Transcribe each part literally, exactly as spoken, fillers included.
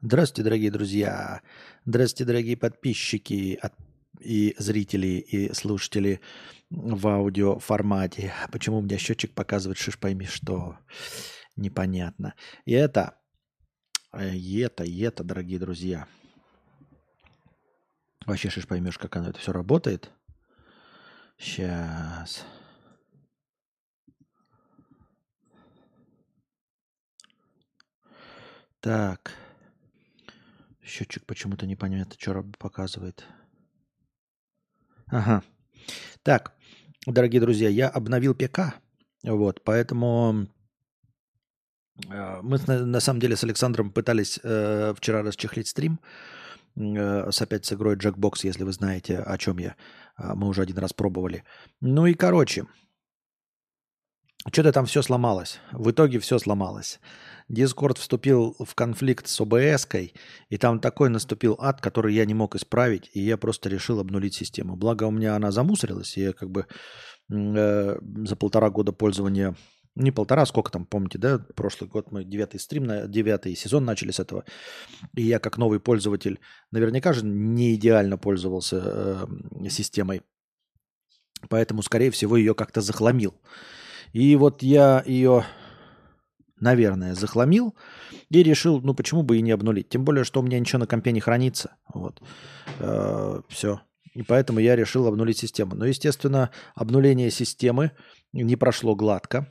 Здравствуйте, дорогие друзья. Здравствуйте, дорогие подписчики от- и зрители, и слушатели в аудиоформате. Почему у меня счетчик показывает, шиш пойми, что непонятно. И это, э, и это, и это, дорогие друзья. Вообще шиш поймешь, как оно это все работает. Сейчас. Так. Счетчик почему-то непонятно, что раб- показывает. Ага. Так, дорогие друзья, я обновил ПК. Вот, поэтому Э, Мы с- на на самом деле с Александром пытались э, вчера расчехлить стрим э, с опять с игрой Jackbox, если вы знаете, о чем я. А, Мы уже один раз пробовали. Ну и короче, что-то там все сломалось. В итоге все сломалось. Discord вступил в конфликт с о бэ эс-кой, и там такой наступил ад, который я не мог исправить, и я просто решил обнулить систему. Благо у меня она замусорилась, и я как бы м, э, за полтора года пользования, не полтора, сколько там, помните, да, прошлый год мы девятый стрим, на- девятый сезон начали с этого, и я как новый пользователь наверняка же не идеально пользовался э, системой, поэтому, скорее всего, ее как-то захламил. И вот я ее, наверное, захламил и решил, ну почему бы и не обнулить. Тем более, что у меня ничего на компе не хранится. Вот. Все. И поэтому я решил обнулить систему. Но, естественно, обнуление системы не прошло гладко.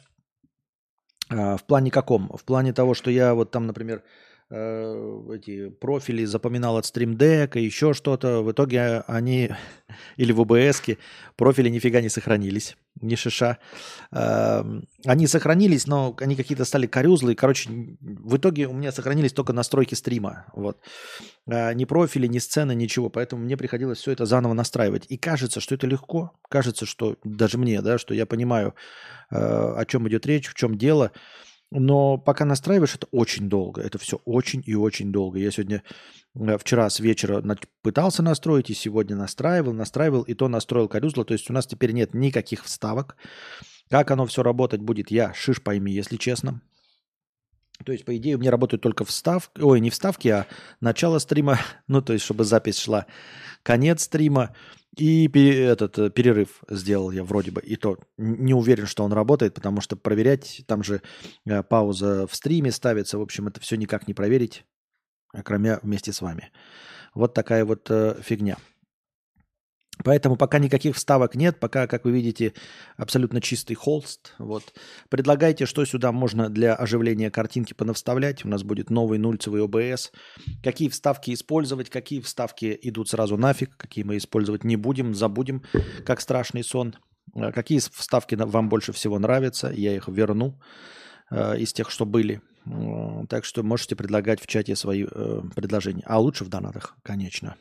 А, В плане каком? В плане того, что я вот там, например, э, эти профили запоминал от Stream Deck и еще что-то. В итоге они, или в о бэ эс профили нифига не сохранились, ни шиша. Ам, Они сохранились, но они какие-то стали корюзлые. Короче, н- в итоге у меня сохранились только настройки стрима. Вот. А, Ни профили, ни сцены, ничего. Поэтому мне приходилось все это заново настраивать. И кажется, что это легко. Кажется, что даже мне, да, что я понимаю, э, о чем идет речь, в чем дело. Но пока настраиваешь, это очень долго. Это все очень и очень долго. Я сегодня, э, вчера с вечера на- пытался настроить, и сегодня настраивал, настраивал, и то настроил корюзло. То есть у нас теперь нет никаких вставок. Как оно все работать будет, я шиш пойми, если честно. То есть, по идее, у меня работают только вставки, ой, не вставки, а начало стрима, ну, то есть, чтобы запись шла, конец стрима и пе- этот э, перерыв сделал я вроде бы. И то н- не уверен, что он работает, потому что проверять, там же э, пауза в стриме ставится, в общем, это все никак не проверить, а кроме вместе с вами. Вот такая вот э, фигня. Поэтому пока никаких вставок нет, пока, как вы видите, абсолютно чистый холст. Вот. Предлагайте, что сюда можно для оживления картинки понавставлять. У нас будет новый нульцевый о бэ эс. Какие вставки использовать, какие вставки идут сразу нафиг, какие мы использовать не будем, забудем, как страшный сон. А какие вставки на- вам больше всего нравятся, я их верну э, из тех, что были. М, Так что можете предлагать в чате свои э, предложения. А лучше в донатах, конечно.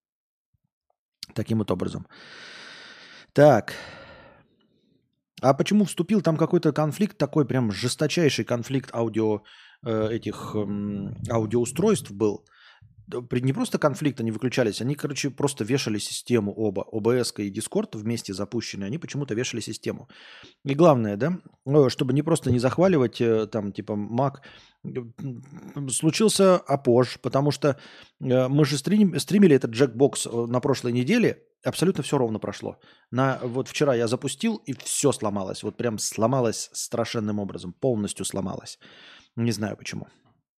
Таким вот образом. Так, а почему вступил? Там какой-то конфликт такой, прям жесточайший конфликт аудио э, этих эм, аудиоустройств был. Да, при- Не просто конфликт, они выключались, они, короче, просто вешали систему оба. о бэ эс и Discord вместе запущенные, они почему-то вешали систему. И главное, да, э, чтобы не просто не захваливать э, там типа Mac, э, м, случился опож, потому что э, мы же стрим- стримили этот Jackbox э, на прошлой неделе, абсолютно все ровно прошло. На, вот вчера я запустил, и все сломалось. Вот прям сломалось страшенным образом, полностью сломалось. Не знаю почему.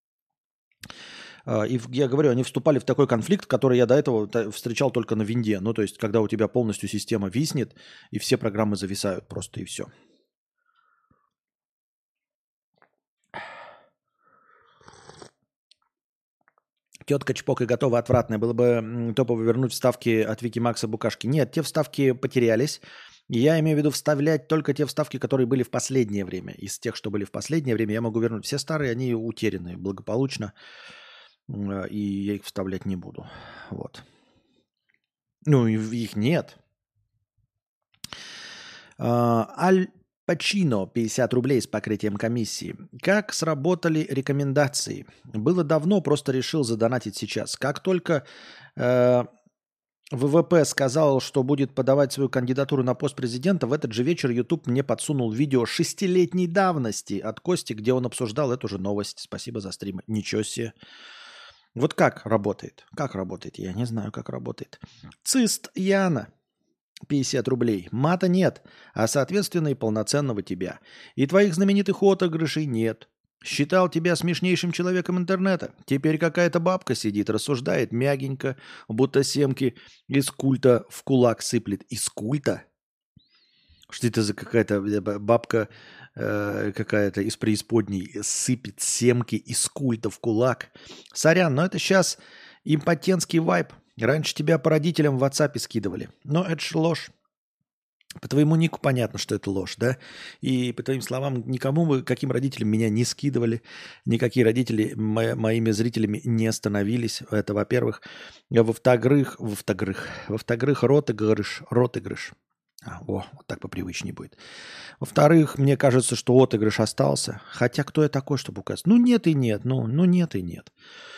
А, И в- я говорю, они вступали в такой конфликт, который я до этого та- встречал только на винде. Ну, то есть, когда у тебя полностью система виснет, и все программы зависают просто, и все. Тетка Чпок и готова отвратная. Было бы м, топово вернуть вставки от Вики Макса Букашки. Нет, те вставки потерялись. И я имею в виду вставлять только те вставки, которые были в последнее время. Из тех, что были в последнее время, я могу вернуть. Все старые, они утеряны благополучно. м, э, И я их вставлять не буду. Вот. Ну, и в- их нет. А, Аль Пачино, пятьдесят рублей с покрытием комиссии. Как сработали рекомендации? Было давно, просто решил задонатить сейчас. Как только э, вэ вэ пэ сказал, что будет подавать свою кандидатуру на пост президента, в этот же вечер YouTube мне подсунул видео шестилетней давности от Кости, где он обсуждал эту же новость. Спасибо за стрим. Ничего себе. Вот как работает? Как работает? Я не знаю, как работает. Цист Яна. пятьдесят рублей. Мата нет, а соответственно и полноценного тебя. И твоих знаменитых отыгрышей нет. Считал тебя смешнейшим человеком интернета. Теперь какая-то бабка сидит, рассуждает мягенько, будто семки из культа в кулак сыплет. Из культа? Что это за какая-то бабка э, какая-то из преисподней сыпет семки из культа в кулак? Сорян, но это сейчас импотентский вайб. Раньше тебя по родителям в WhatsApp скидывали. Но это ж ложь. По твоему нику понятно, что это ложь, да? И по твоим словам, никому мы, каким родителям меня не скидывали, никакие родители мо- моими зрителями не становились. Это, во-первых. Во-вторых, во-вторых, во-вторых, ротыгрыш, ротыгрыш. А, о, вот так попривычнее будет. Во-вторых, мне кажется, что отыгрыш остался. Хотя кто я такой, чтобы указать? Ну нет и нет, ну, ну нет и нет.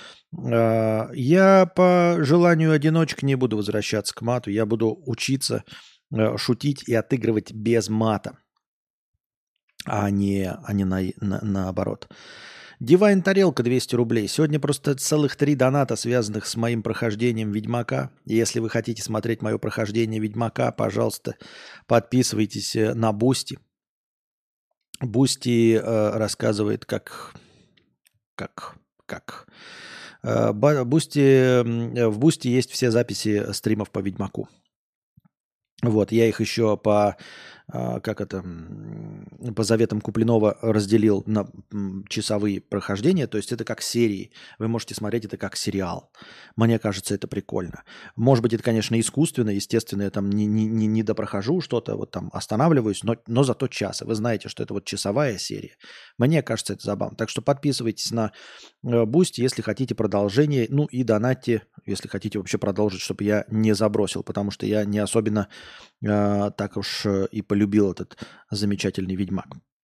Я по желанию одиночек не буду возвращаться к мату. Я буду учиться шутить и отыгрывать без мата, а не, а не на, на, наоборот. Дивайн Тарелка двести рублей. Сегодня просто целых три доната, связанных с моим прохождением Ведьмака. Если вы хотите смотреть мое прохождение Ведьмака, пожалуйста, подписывайтесь на Бусти. Бусти э, рассказывает, как... Как... Как... Бусти, в Бусти есть все записи стримов по Ведьмаку. Вот, я их еще по, как это, по заветам Куплинова разделил на часовые прохождения, то есть это как серии. Вы можете смотреть это как сериал. Мне кажется, это прикольно. Может быть, это, конечно, искусственно, естественно, я там не, не, не, не допрохожу что-то, вот там останавливаюсь, но, но зато час. Вы знаете, что это вот часовая серия. Мне кажется, это забавно. Так что подписывайтесь на Бусти, если хотите продолжение, ну и донатьте, если хотите вообще продолжить, чтобы я не забросил, потому что я не особенно э, так уж и полюбил этот замечательный Ведьмак.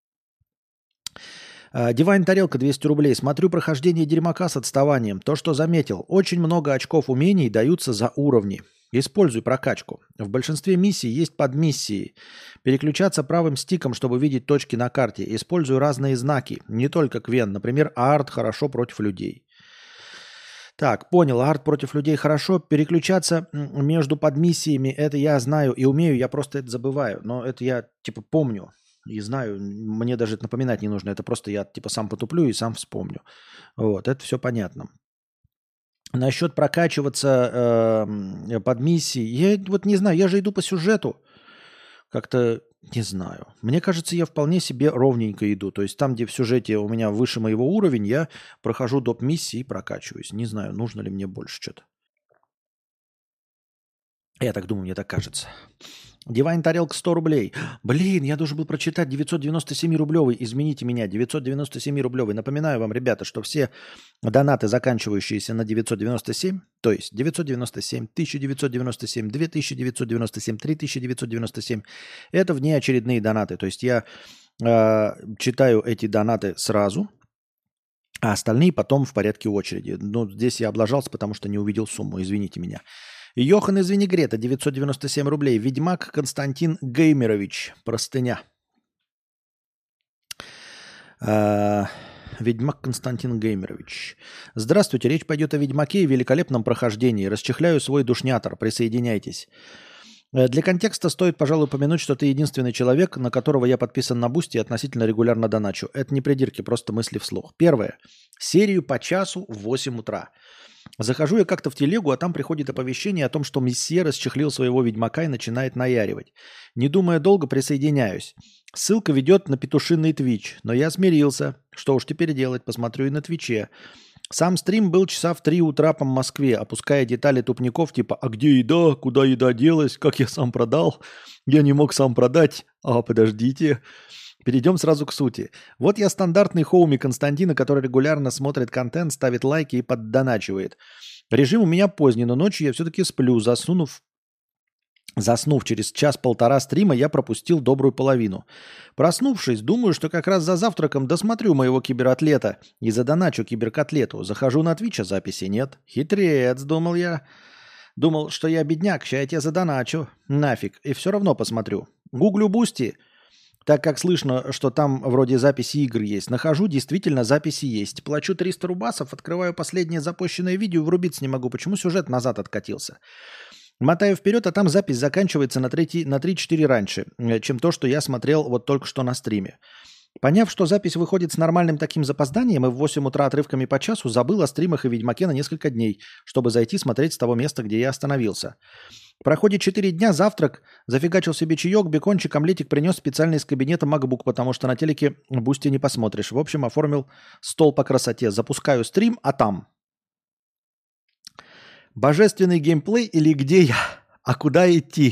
Дивайн Тарелка двести рублей. Смотрю прохождение Дерьмака с отставанием. То, что заметил. Очень много очков умений даются за уровни. Используй прокачку. В большинстве миссий есть подмиссии. Переключаться правым стиком, чтобы видеть точки на карте. Используй разные знаки. Не только Квен. Например, арт хорошо против людей. Так, понял. Арт против людей хорошо. Переключаться между подмиссиями, это я знаю и умею. Я просто это забываю. Но это я типа помню. И знаю, мне даже это напоминать не нужно. Это просто я типа сам потуплю и сам вспомню. Вот, это все понятно. Насчет прокачиваться э, под миссии, я вот не знаю, я же иду по сюжету. Как-то не знаю. Мне кажется, я вполне себе ровненько иду. То есть там, где в сюжете у меня выше моего уровня, я прохожу доп. Миссии и прокачиваюсь. Не знаю, нужно ли мне больше что-то. Я так думаю, мне так кажется. Дивайн Тарелка сто рублей. Блин, я должен был прочитать девятьсот девяносто семь рублевый. Извините меня, девятьсот девяносто семь рублевый. Напоминаю вам, ребята, что все донаты, заканчивающиеся на девятьсот девяносто семь, то есть девятьсот девяносто семь, тысяча девятьсот девяносто семь, две тысячи девятьсот девяносто семь, три тысячи девятьсот девяносто семь, это внеочередные донаты. То есть я э, читаю эти донаты сразу, а остальные потом в порядке очереди. Ну, здесь я облажался, потому что не увидел сумму. Извините меня. Йохан из Винегрета, девятьсот девяносто семь рублей. Ведьмак Константин Геймерович. Простыня. А, Ведьмак Константин Геймерович. Здравствуйте, речь пойдет о Ведьмаке и великолепном прохождении. Расчехляю свой душнятор. Присоединяйтесь. Для контекста стоит, пожалуй, упомянуть, что ты единственный человек, на которого я подписан на Бусти и относительно регулярно доначу. Это не придирки, просто мысли вслух. Первое. Серию по часу в восемь утра. Захожу я как-то в телегу, а там приходит оповещение о том, что месье расчехлил своего ведьмака и начинает наяривать. Не думая долго, присоединяюсь. Ссылка ведет на петушиный твич, но я смирился. Что уж теперь делать, посмотрю и на твиче. Сам стрим был часа в три утра по Москве, опуская детали тупников типа «А где еда? Куда еда делась? Как я сам продал? Я не мог сам продать. А, подождите». Перейдем сразу к сути. Вот я стандартный хоуми Константина, который регулярно смотрит контент, ставит лайки и поддоначивает. Режим у меня поздний, но ночью я все-таки сплю. Заснув, заснув через час-полтора стрима, я пропустил добрую половину. Проснувшись, думаю, что как раз за завтраком досмотрю моего кибератлета и задоначу киберкотлету. Захожу на Твич, а записи нет. Хитрец, думал я. Думал, что я бедняк, ща я тебя задоначу. Нафиг. И все равно посмотрю. Гуглю Бусти. так как слышно, что там вроде записи игр есть. Нахожу, действительно записи есть. Плачу триста рубасов, открываю последнее запущенное видео, врубиться не могу. Почему сюжет назад откатился? Мотаю вперед, а там запись заканчивается на три-четыре раньше, э, чем то, что я смотрел вот только что на стриме. Поняв, что запись выходит с нормальным таким запозданием, и в восемь утра отрывками по часу, забыл о стримах и Ведьмаке на несколько дней, чтобы зайти смотреть с того места, где я остановился. Проходит четыре дня, завтрак, зафигачил себе чаек, бекончик, омлетик принес специально из кабинета MacBook, потому что на телеке бусти не посмотришь. В общем, оформил стол по красоте. Запускаю стрим, а там... Божественный геймплей или где я? А куда идти?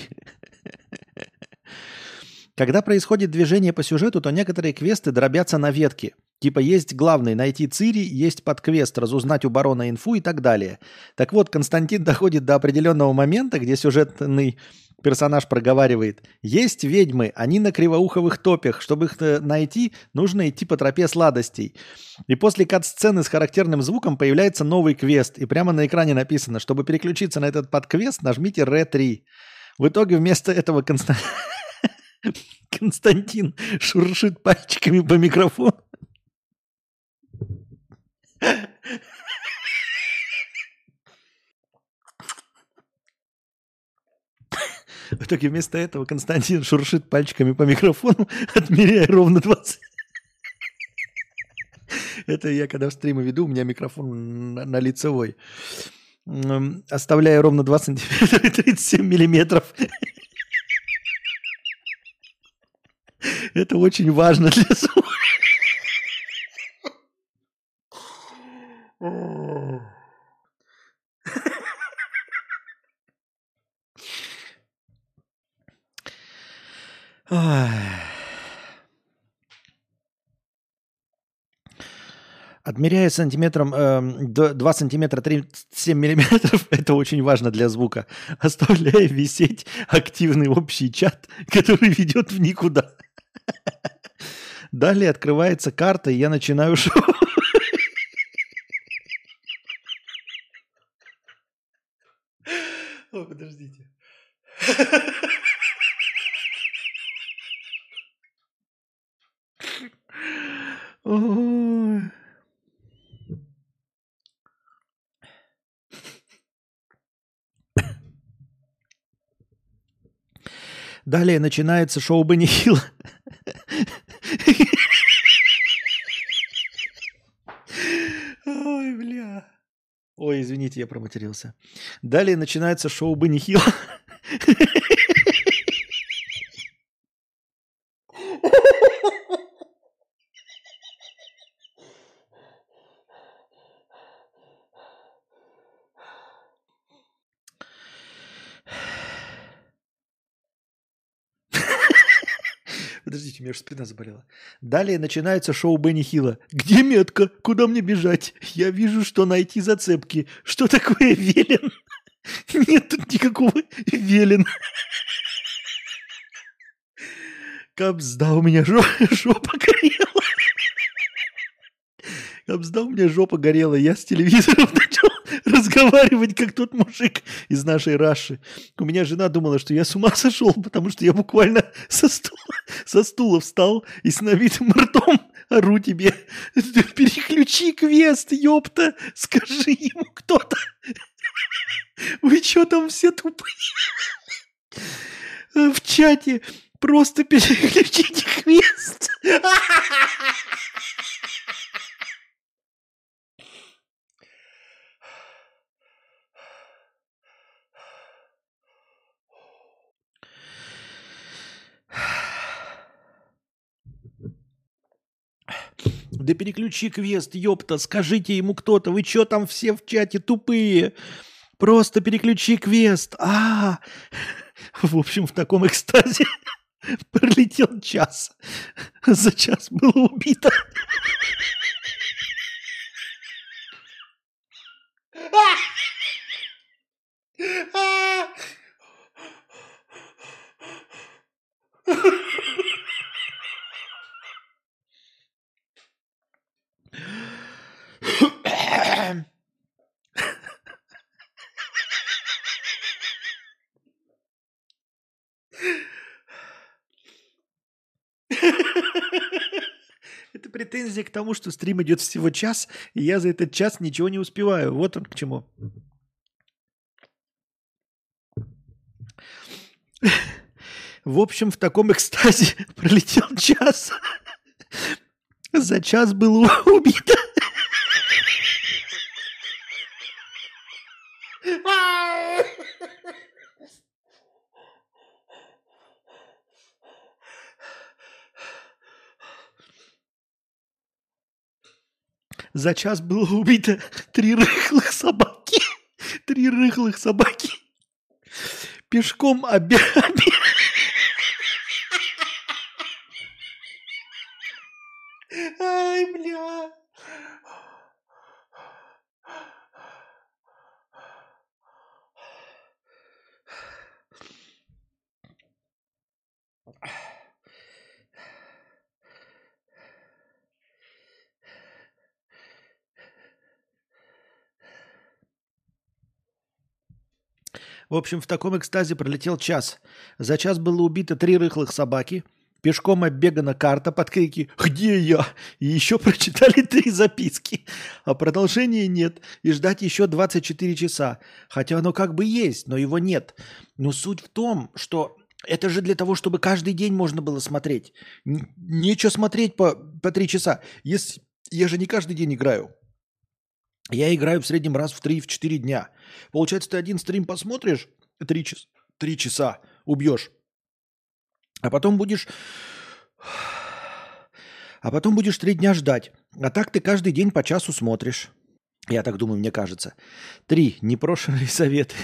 Когда происходит движение по сюжету, то некоторые квесты дробятся на ветки. Типа есть главный найти Цири, есть подквест разузнать у барона инфу и так далее. Так вот, Константин доходит до определенного момента, где сюжетный персонаж проговаривает. Есть ведьмы, они на кривоуховых топях. Чтобы их найти, нужно идти по тропе сладостей. И после кат-сцены с характерным звуком появляется новый квест. И прямо на экране написано, чтобы переключиться на этот подквест, нажмите эр три. В итоге вместо этого Константин... Константин шуршит пальчиками по микрофону. В итоге вместо этого Константин шуршит пальчиками по микрофону, отмеряя ровно двадцать. Это я когда в стримы веду, у меня микрофон на, на лицевой. Оставляя ровно два сантиметра и тридцать семь миллиметров. Это очень важно для звука. Отмеряя сантиметром э, два сантиметра тридцать семь миллиметров, это очень важно для звука, оставляя висеть активный общий чат, который ведет в никуда. Далее открывается карта, и я начинаю шоу. О, подождите. Ой. Далее начинается шоу Бенни Хилла. Ой, бля. Ой, извините, я проматерился. Далее начинается шоу Бенни Хилла. Подождите, у меня уже спина заболела. Далее начинается шоу Бенни Хилла. Где метка? Куда мне бежать? Я вижу, что найти зацепки. Что такое велен? Нет тут никакого велен. Капсда, у меня жопа горела. Капсда, у меня жопа горела. Я с телевизором начал разговаривать, как тот мужик из нашей Раши. У меня жена думала, что я с ума сошел, потому что я буквально со стула, со стула встал и с набитым ртом ору тебе. Переключи квест, ёпта. Скажи ему кто-то. Вы что там все тупые? В чате просто переключите квест. Да переключи квест, ёпта, скажите ему кто-то, вы чё там все в чате тупые? Просто переключи квест. А, в общем, в таком экстазе пролетел час. За час было убито. Претензия к тому, что стрим идет всего час, и я за этот час ничего не успеваю. Вот он к чему. В общем, в таком экстазе пролетел час. За час было убито. За час было убито три рыхлых собаки. Три рыхлых собаки. Пешком обе... Ай, бля. В общем, в таком экстазе пролетел час. За час было убито три рыхлых собаки. Пешком оббегана карта под крики «Где я?». И еще прочитали три записки. А продолжения нет. И ждать еще двадцать четыре часа. Хотя оно как бы есть, но его нет. Но суть в том, что это же для того, чтобы каждый день можно было смотреть. Н- Нечего смотреть по, по три часа. Если, я же не каждый день играю. Я играю в среднем раз в три-четыре дня. Получается, ты один стрим посмотришь, три часа, три часа убьешь. А потом будешь... А потом будешь три дня ждать. А так ты каждый день по часу смотришь. Я так думаю, мне кажется. Три. Непрошенные советы.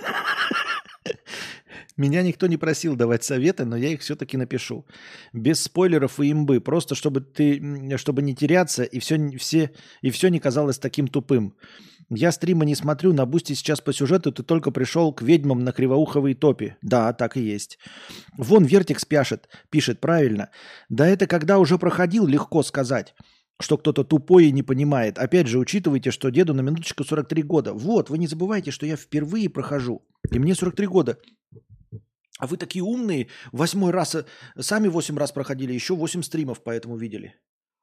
Меня никто не просил давать советы, но я их все-таки напишу. Без спойлеров и имбы. Просто чтобы ты, м, чтобы не теряться и все, не- все, и все не казалось таким тупым. Я стримы не смотрю, на Бусти сейчас по сюжету ты только пришел к ведьмам на кривоуховой топе. Да, так и есть. Вон Вертикс пишет, пишет правильно. Да это когда уже проходил, легко сказать, что кто-то тупой и не понимает. Опять же, учитывайте, что деду на минуточку сорок три года. Вот, вы не забывайте, что я впервые прохожу. И мне сорок три года. А вы такие умные, восьмой раз, э, сами восемь раз проходили, еще восемь стримов поэтому видели.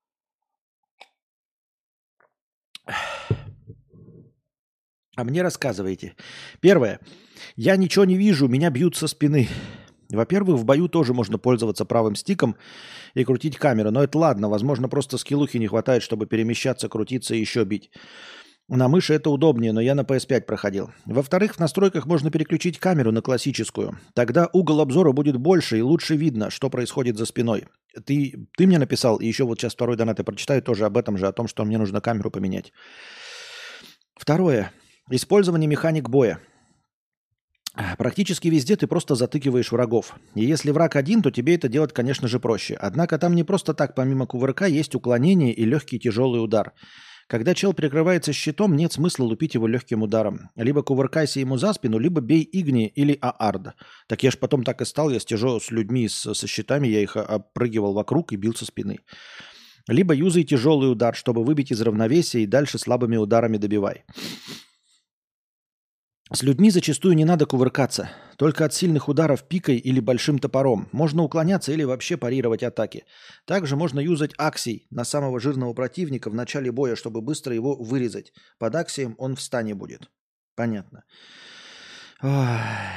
А мне рассказывайте. Первое. Я ничего не вижу, меня бьют со спины. Во-первых, в бою тоже можно пользоваться правым стиком и крутить камеру. Но это ладно, возможно, просто скиллухи не хватает, чтобы перемещаться, крутиться и еще бить. На мыши это удобнее, но я на пи эс пять проходил. Во-вторых, в настройках можно переключить камеру на классическую. Тогда угол обзора будет больше и лучше видно, что происходит за спиной. Ты, ты мне написал, и еще вот сейчас второй донат я прочитаю тоже об этом же, о том, что мне нужно камеру поменять. Второе. Использование механик боя. Практически везде ты просто затыкиваешь врагов. И если враг один, то тебе это делать, конечно же, проще. Однако там не просто так, помимо кувырка, есть уклонение и легкий тяжелый удар. Когда чел прикрывается щитом, нет смысла лупить его легким ударом. Либо кувыркайся ему за спину, либо бей Игни или Аард. Так я ж потом так и стал, я с, тяжел... с людьми с... со щитами, я их опрыгивал вокруг и бил со спины. Либо юзай тяжелый удар, чтобы выбить из равновесия и дальше слабыми ударами добивай. С людьми зачастую не надо кувыркаться. Только от сильных ударов пикой или большим топором. Можно уклоняться или вообще парировать атаки. Также можно юзать аксий на самого жирного противника в начале боя, чтобы быстро его вырезать. Под аксием он в стане будет. Понятно. Ой.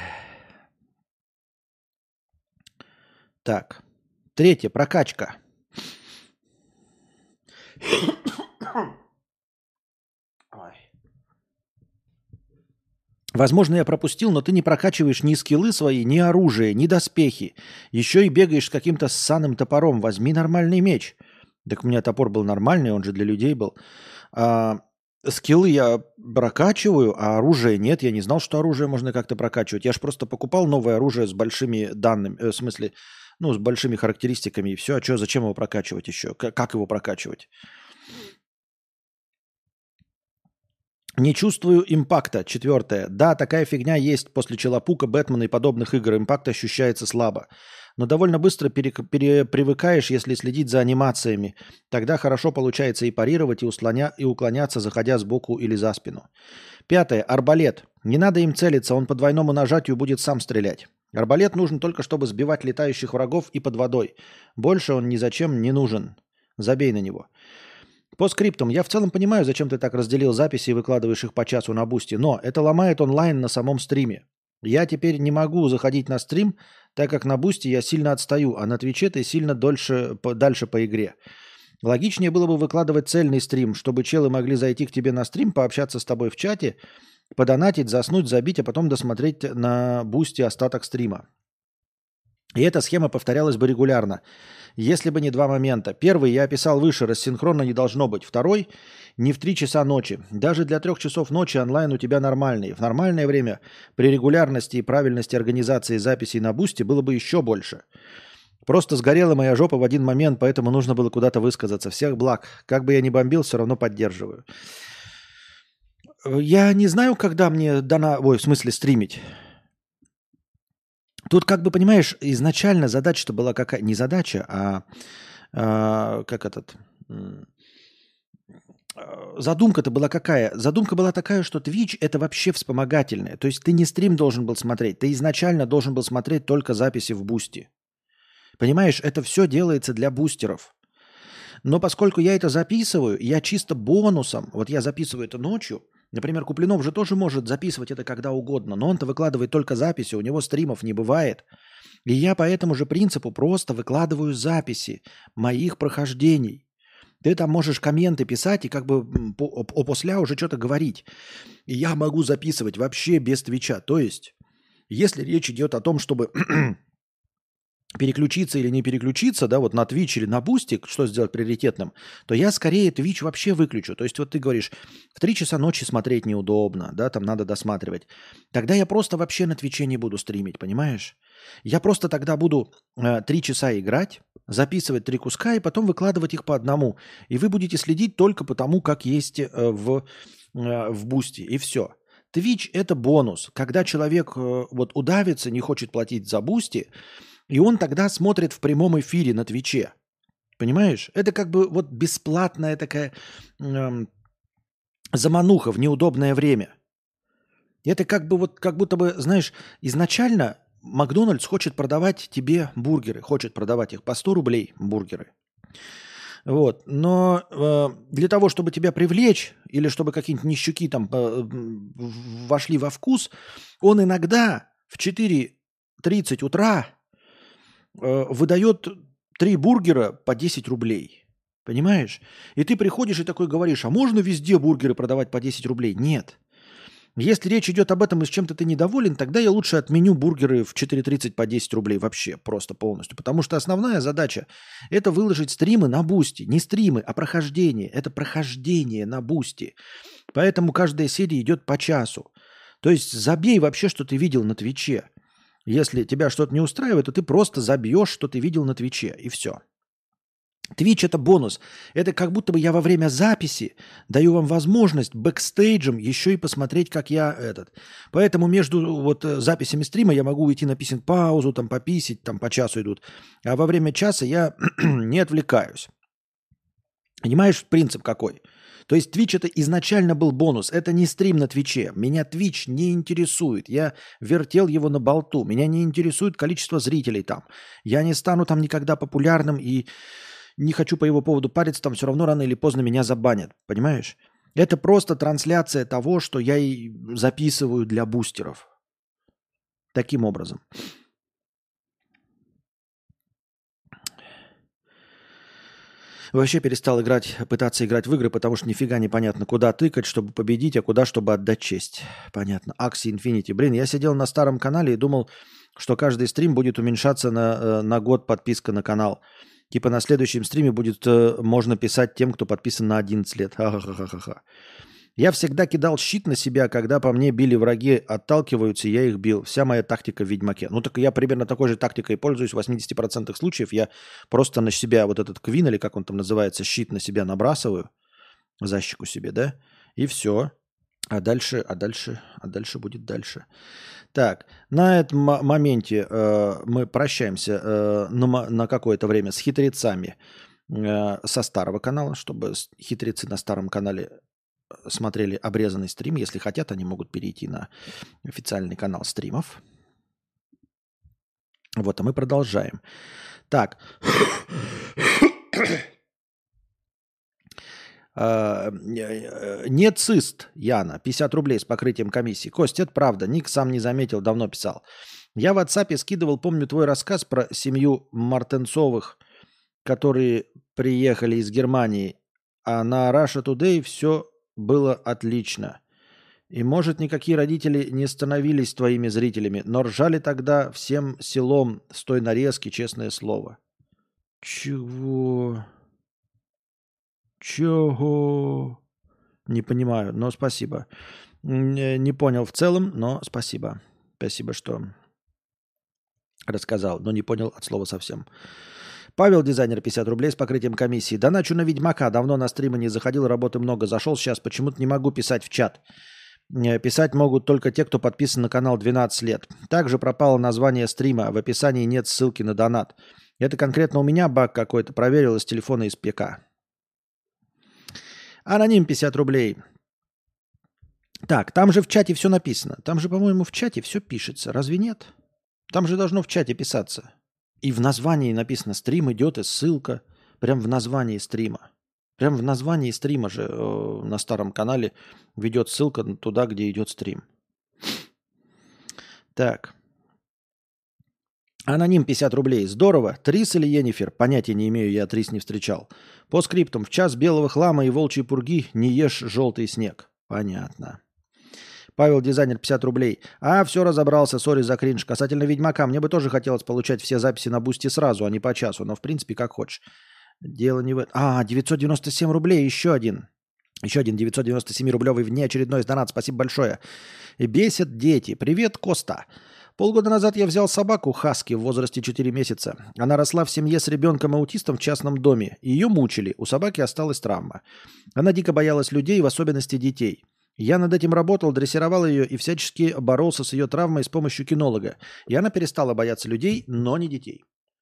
Так. Третье. Прокачка. Ой. Возможно, я пропустил, но ты не прокачиваешь ни скиллы свои, ни оружие, ни доспехи. Еще и бегаешь с каким-то ссаным топором. Возьми нормальный меч. Так у меня топор был нормальный, он же для людей был. А, скиллы я прокачиваю, а оружие нет. Я не знал, что оружие можно как-то прокачивать. Я же просто покупал новое оружие с большими данными, э, в смысле, ну, с большими характеристиками и все. А что, зачем его прокачивать еще? К- как его прокачивать? Не чувствую импакта. Четвертое. Да, такая фигня есть после Челопука, Бэтмена и подобных игр. Импакт ощущается слабо. Но довольно быстро пере- пере- привыкаешь, если следить за анимациями. Тогда хорошо получается и парировать, и, услоня- и уклоняться, заходя сбоку или за спину. Пятое. Арбалет. Не надо им целиться, он по двойному нажатию будет сам стрелять. Арбалет нужен только, чтобы сбивать летающих врагов и под водой. Больше он ни зачем не нужен. Забей на него. По скриптам. Я в целом понимаю, зачем ты так разделил записи и выкладываешь их по часу на бусте, но это ломает онлайн на самом стриме. Я теперь не могу заходить на стрим, так как на бусте я сильно отстаю, а на твиче ты сильно дольше, по, дальше по игре. Логичнее было бы выкладывать цельный стрим, чтобы челы могли зайти к тебе на стрим, пообщаться с тобой в чате, подонатить, заснуть, забить, а потом досмотреть на бусте остаток стрима. И эта схема повторялась бы регулярно, если бы не два момента. Первый я описал выше, рассинхронно не должно быть. Второй – не в три часа ночи. Даже для трех часов ночи онлайн у тебя нормальный. В нормальное время при регулярности и правильности организации записей на бусте было бы еще больше. Просто сгорела моя жопа в один момент, поэтому нужно было куда-то высказаться. Всех благ. Как бы я ни бомбил, все равно поддерживаю. Я не знаю, когда мне дана... Ой, в смысле стримить. Тут, как бы, понимаешь, изначально задача-то была какая... Не задача, а, а как этот... Задумка-то была какая? Задумка была такая, что Twitch это вообще вспомогательное. То есть ты не стрим должен был смотреть, ты изначально должен был смотреть только записи в бусте. Понимаешь, это все делается для бустеров. Но поскольку я это записываю, я чисто бонусом, вот я записываю это ночью, например, Куплинов же тоже может записывать это когда угодно, но он-то выкладывает только записи, у него стримов не бывает. И я по этому же принципу просто выкладываю записи моих прохождений. Ты там можешь комменты писать и как бы опосля уже что-то говорить. И я могу записывать вообще без Твича. То есть, если речь идет о том, чтобы переключиться или не переключиться, да, вот на Twitch или на Boosty, что сделать приоритетным, то я скорее Twitch вообще выключу. То есть вот ты говоришь, в три часа ночи смотреть неудобно, да, там надо досматривать. Тогда я просто вообще на Твиче не буду стримить, понимаешь? Я просто тогда буду э, три часа играть, записывать три куска и потом выкладывать их по одному. И вы будете следить только по тому, как есть э, в, э, в Boosty, и все. Twitch – это бонус. Когда человек э, вот удавится, не хочет платить за Boosty, и он тогда смотрит в прямом эфире на Твиче. Понимаешь? Это как бы вот бесплатная такая эм, замануха в неудобное время. Это как бы вот, как будто бы, знаешь, изначально Макдональдс хочет продавать тебе бургеры, хочет продавать их по сто рублей бургеры. Вот. Но э, для того, чтобы тебя привлечь, или чтобы какие-нибудь нищуки там э, вошли во вкус, он иногда в четыре тридцать утра выдает три бургера по десять рублей. Понимаешь? И ты приходишь и такой говоришь, а можно везде бургеры продавать по десять рублей? Нет. Если речь идет об этом и с чем-то ты недоволен, тогда я лучше отменю бургеры в четыре тридцать по десять рублей вообще, просто полностью. Потому что основная задача – это выложить стримы на Бусти. Не стримы, а прохождение. Это прохождение на Бусти. Поэтому каждая серия идет по часу. То есть забей вообще, что ты видел на Твиче. Если тебя что-то не устраивает, то ты просто забьешь, что ты видел на Твиче, и все. Твич – это бонус. Это как будто бы я во время записи даю вам возможность бэкстейджем еще и посмотреть, как я этот. Поэтому между вот записями стрима я могу уйти на писинг-паузу, там пописить, там по часу идут. А во время часа я не отвлекаюсь. Понимаешь, принцип какой? То есть Twitch это изначально был бонус. Это не стрим на Твиче. Меня Twitch не интересует. Я вертел его на болту. Меня не интересует количество зрителей там. Я не стану там никогда популярным и не хочу по его поводу париться. Там все равно рано или поздно меня забанят. Понимаешь? Это просто трансляция того, что я и записываю для бустеров. Таким образом. Вообще перестал играть, пытаться играть в игры, потому что нифига непонятно, куда тыкать, чтобы победить, а куда, чтобы отдать честь. Понятно. Axie Infinity. Блин, я сидел на старом канале и думал, что каждый стрим будет уменьшаться на, на год подписка на канал. Типа на следующем стриме будет можно писать тем, кто подписан на одиннадцать лет. Ха-ха-ха-ха-ха. Я всегда кидал щит на себя, когда по мне били враги, отталкиваются, и я их бил. Вся моя тактика в Ведьмаке. Ну так я примерно такой же тактикой пользуюсь. В восемьдесят процентов случаев я просто на себя вот этот квин, или как он там называется, щит на себя набрасываю, защику себе, да, и все. А дальше, а дальше, а дальше будет дальше. Так, на этом м- моменте э, мы прощаемся э, на, на какое-то время с хитрецами э, со старого канала, чтобы хитрецы на старом канале смотрели обрезанный стрим. Если хотят, они могут перейти на официальный канал стримов. Вот, а мы продолжаем. Так. А, э, не цист, Яна, пятьдесят рублей с покрытием комиссии. Кость, это правда, Ник сам не заметил, давно писал. Я в WhatsApp скидывал, помню, твой рассказ про семью Мартенцовых, которые приехали из Германии, а на Russia Today все было отлично. И, может, никакие родители не становились твоими зрителями, но ржали тогда всем селом с той нарезки, честное слово. Чего? Чего? Не понимаю, но спасибо. Не, не понял в целом, но спасибо. Спасибо, что рассказал, но не понял от слова совсем. Павел, дизайнер, пятьдесят рублей с покрытием комиссии. Доначу на Ведьмака. Давно на стримы не заходил, работы много. Зашел сейчас, почему-то не могу писать в чат. Писать могут только те, кто подписан на канал двенадцать лет. Также пропало название стрима. В описании нет ссылки на донат. Это конкретно у меня баг какой-то. Проверил из телефона из ПК. Аноним пятьдесят рублей. Так, там же в чате все написано. Там же, по-моему, в чате все пишется. Разве нет? Там же должно в чате писаться. И в названии написано «стрим идет» и ссылка. Прям в названии стрима. Прям в названии стрима же э, на старом канале ведет ссылка туда, где идет стрим. Так. Аноним пятьдесят рублей. Здорово. Трис или Йеннифер? Понятия не имею, я Трис не встречал. По скриптам. В час белого хлама и волчьей пурги не ешь желтый снег. Понятно. Павел, дизайнер, пятьдесят рублей. А, все разобрался, сори за кринж. Касательно Ведьмака, мне бы тоже хотелось получать все записи на Бусти сразу, а не по часу. Но, в принципе, как хочешь. Дело не в этом. А, девятьсот девяносто семь рублей, еще один. Еще один девятьсот девяносто семь рублевый внеочередной донат. Спасибо большое. И бесят дети. Привет, Коста. Полгода назад я взял собаку Хаски в возрасте четыре месяца. Она росла в семье с ребенком-аутистом в частном доме. Ее мучили. У собаки осталась травма. Она дико боялась людей, в особенности детей. Я над этим работал, дрессировал ее и всячески боролся с ее травмой с помощью кинолога. И она перестала бояться людей, но не детей.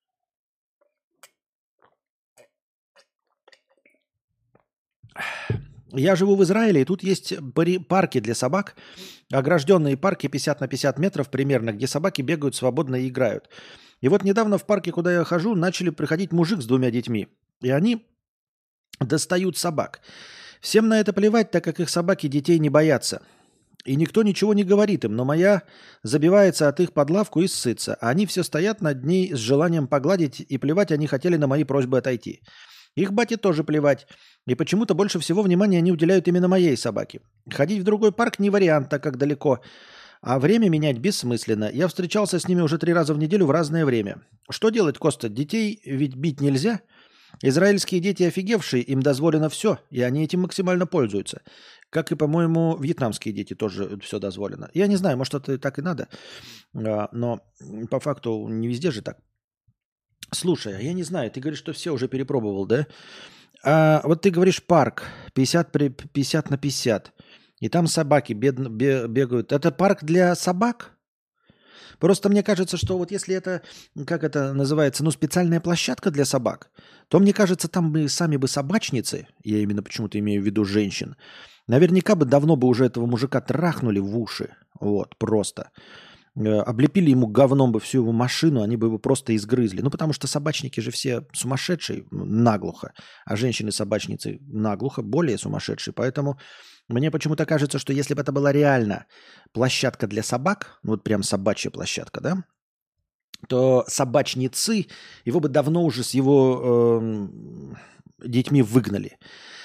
Я живу в Израиле, и тут есть парки для собак, огражденные парки пятьдесят на пятьдесят метров примерно, где собаки бегают свободно и играют. И вот недавно в парке, куда я хожу, начали приходить мужик с двумя детьми. И они достают собак. Всем на это плевать, так как их собаки детей не боятся. И никто ничего не говорит им, но моя забивается от их под лавку и ссытся. А они все стоят над ней с желанием погладить, и плевать они хотели на мои просьбы отойти. Их бате тоже плевать. И почему-то больше всего внимания они уделяют именно моей собаке. Ходить в другой парк не вариант, так как далеко. А время менять бессмысленно. Я встречался с ними уже три раза в неделю в разное время. Что делать, Коста? Детей ведь бить нельзя. Израильские дети офигевшие, им дозволено все, и они этим максимально пользуются. Как и, по-моему, вьетнамские дети тоже все дозволено. Я не знаю, может, это так и надо, но по факту не везде же так. Слушай, я не знаю, ты говоришь, что все уже перепробовал, да? А вот ты говоришь парк пятьдесят, пятьдесят на пятьдесят, и там собаки бедно, бегают. Это парк для собак? Просто мне кажется, что вот если это, как это называется, ну, специальная площадка для собак, то, мне кажется, там бы сами бы собачницы, я именно почему-то имею в виду женщин, наверняка бы давно бы уже этого мужика трахнули в уши. Вот, просто. Облепили ему говном бы всю его машину, они бы его просто изгрызли. Ну, потому что собачники же все сумасшедшие наглухо, а женщины-собачницы наглухо более сумасшедшие. Поэтому мне почему-то кажется, что если бы это была реально площадка для собак, ну, вот прям собачья площадка, да, то собачницы его бы давно уже с его э, детьми выгнали.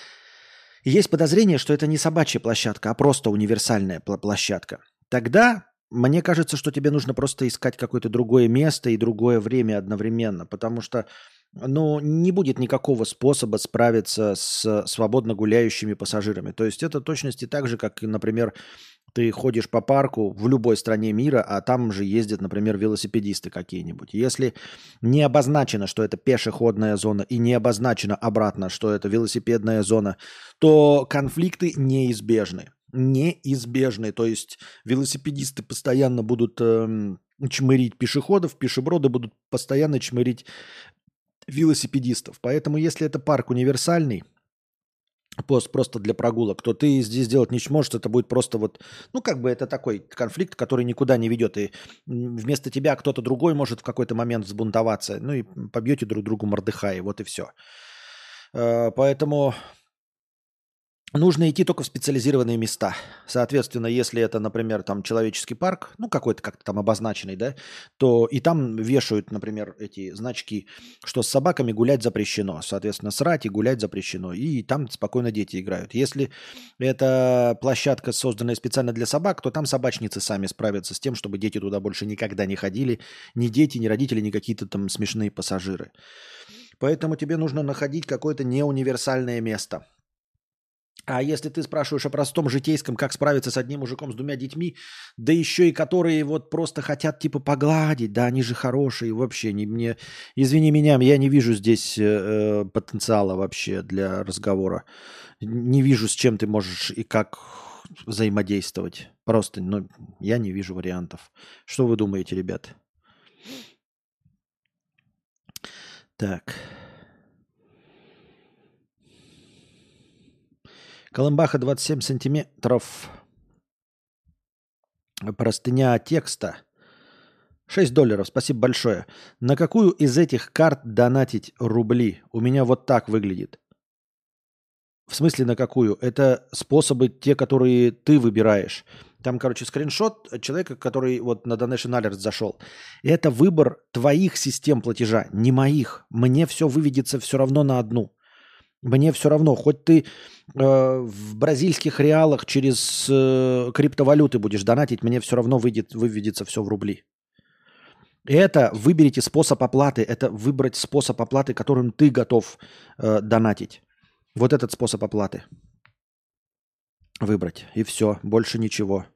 И есть подозрение, что это не собачья площадка, а просто универсальная площадка. Тогда мне кажется, что тебе нужно просто искать какое-то другое место и другое время одновременно, потому что, ну, не будет никакого способа справиться с свободно гуляющими пассажирами. То есть это точности так же, как, например, ты ходишь по парку в любой стране мира, а там же ездят, например, велосипедисты какие-нибудь. Если не обозначено, что это пешеходная зона, и не обозначено обратно, что это велосипедная зона, то конфликты неизбежны. Неизбежны. То есть велосипедисты постоянно будут э, чмырить пешеходов, пешеброды будут постоянно чмырить велосипедистов. Поэтому если это парк универсальный, пост просто для прогулок, то ты здесь сделать не сможешь, это будет просто вот, ну как бы это такой конфликт, который никуда не ведет, и вместо тебя кто-то другой может в какой-то момент взбунтоваться, ну и побьете друг другу мордыхай, вот и все. Поэтому нужно идти только в специализированные места. Соответственно, если это, например, там человеческий парк, ну какой-то как-то там обозначенный, да, то и там вешают, например, эти значки, что с собаками гулять запрещено. Соответственно, срать и гулять запрещено. И там спокойно дети играют. Если это площадка, созданная специально для собак, то там собачницы сами справятся с тем, чтобы дети туда больше никогда не ходили. Ни дети, ни родители, ни какие-то там смешные пассажиры. Поэтому тебе нужно находить какое-то неуниверсальное место. А если ты спрашиваешь о простом житейском, как справиться с одним мужиком с двумя детьми, да еще и которые вот просто хотят типа погладить, да, они же хорошие, вообще не мне, извини меня, я не вижу здесь э, потенциала вообще для разговора, не вижу, с чем ты можешь и как взаимодействовать, просто, ну, я не вижу вариантов. Что вы думаете, ребят? Так. Колымбаха двадцать семь сантиметров. Простыня текста. шесть долларов, спасибо большое. На какую из этих карт донатить рубли? У меня вот так выглядит. В смысле на какую? Это способы те, которые ты выбираешь. Там, короче, скриншот человека, который вот на Donation Alert зашел. Это выбор твоих систем платежа, не моих. Мне все выведется все равно на одну. Мне все равно, хоть ты э, в бразильских реалах через э, криптовалюты будешь донатить, мне все равно выйдет, выведется все в рубли. Это выберите способ оплаты, это выбрать способ оплаты, которым ты готов э, донатить. Вот этот способ оплаты. Выбрать. И все, больше ничего.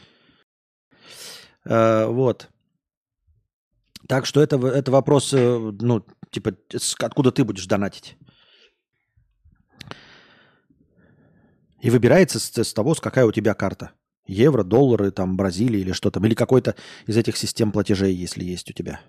Э, вот. Так что это, это вопрос, э, ну, типа, откуда ты будешь донатить. И выбирается с, с того, с какая у тебя карта. Евро, доллары, там, Бразилия или что там. Или какой-то из этих систем платежей, если есть у тебя.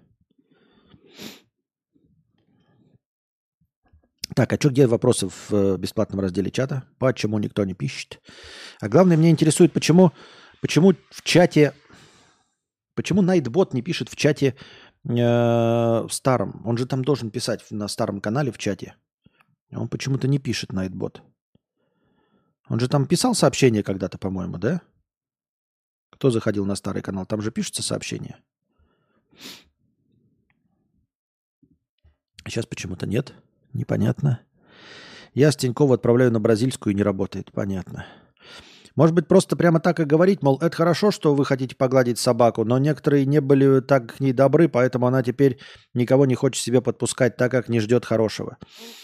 Так, а что, где вопросы в бесплатном разделе чата? Почему никто не пишет? А главное, меня интересует, почему, почему в чате... Почему Nightbot не пишет в чате э, старом? Он же там должен писать на старом канале в чате. Он почему-то не пишет Nightbot. Он же там писал сообщение когда-то, по-моему, да? Кто заходил на старый канал? Там же пишутся сообщения. Сейчас почему-то нет. Непонятно. Я с Тинькова отправляю на бразильскую и не работает. Понятно. Может быть, просто прямо так и говорить, мол, это хорошо, что вы хотите погладить собаку, но некоторые не были так к ней добры, поэтому она теперь никого не хочет себе подпускать, так как не ждет хорошего.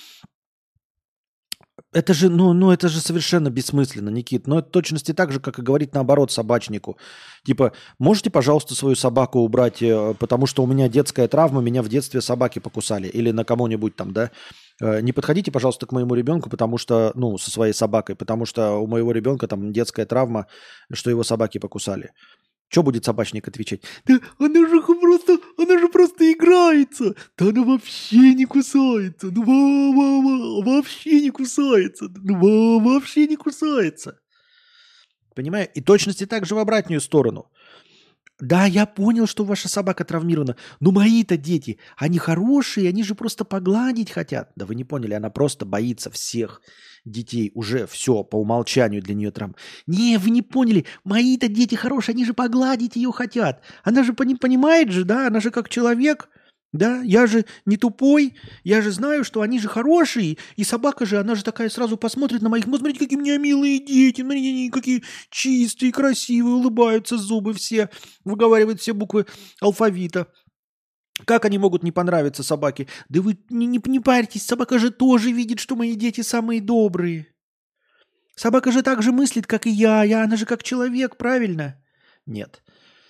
Это же, ну, ну, это же совершенно бессмысленно, Никит. Но это в точности так же, как и говорить наоборот собачнику. Типа, можете, пожалуйста, свою собаку убрать, потому что у меня детская травма, меня в детстве собаки покусали. Или на кому-нибудь там, да. Не подходите, пожалуйста, к моему ребенку, потому что, ну, со своей собакой, потому что у моего ребенка там детская травма, что его собаки покусали. Что будет собачник отвечать? Да она же просто, она же просто играется. Да она вообще не кусается. Ну ва- ва- ва- вообще не кусается. Ну ва- вообще не кусается. Понимаю? И точности так же в обратную сторону. Да, я понял, что ваша собака травмирована. Но мои-то дети, они хорошие, они же просто погладить хотят. Да вы не поняли, она просто боится всех детей. Уже все, по умолчанию для нее травма. Не, вы не поняли, мои-то дети хорошие, они же погладить ее хотят. Она же пони- понимает же, да, она же как человек. Да, я же не тупой, я же знаю, что они же хорошие, и собака же, она же такая сразу посмотрит на моих, ну, смотрите, какие у меня милые дети, смотрите, они какие чистые, красивые, улыбаются зубы все, выговаривают все буквы алфавита. Как они могут не понравиться собаке? Да вы не, не, не парьтесь, собака же тоже видит, что мои дети самые добрые. Собака же так же мыслит, как и я, я она же как человек, правильно? Нет.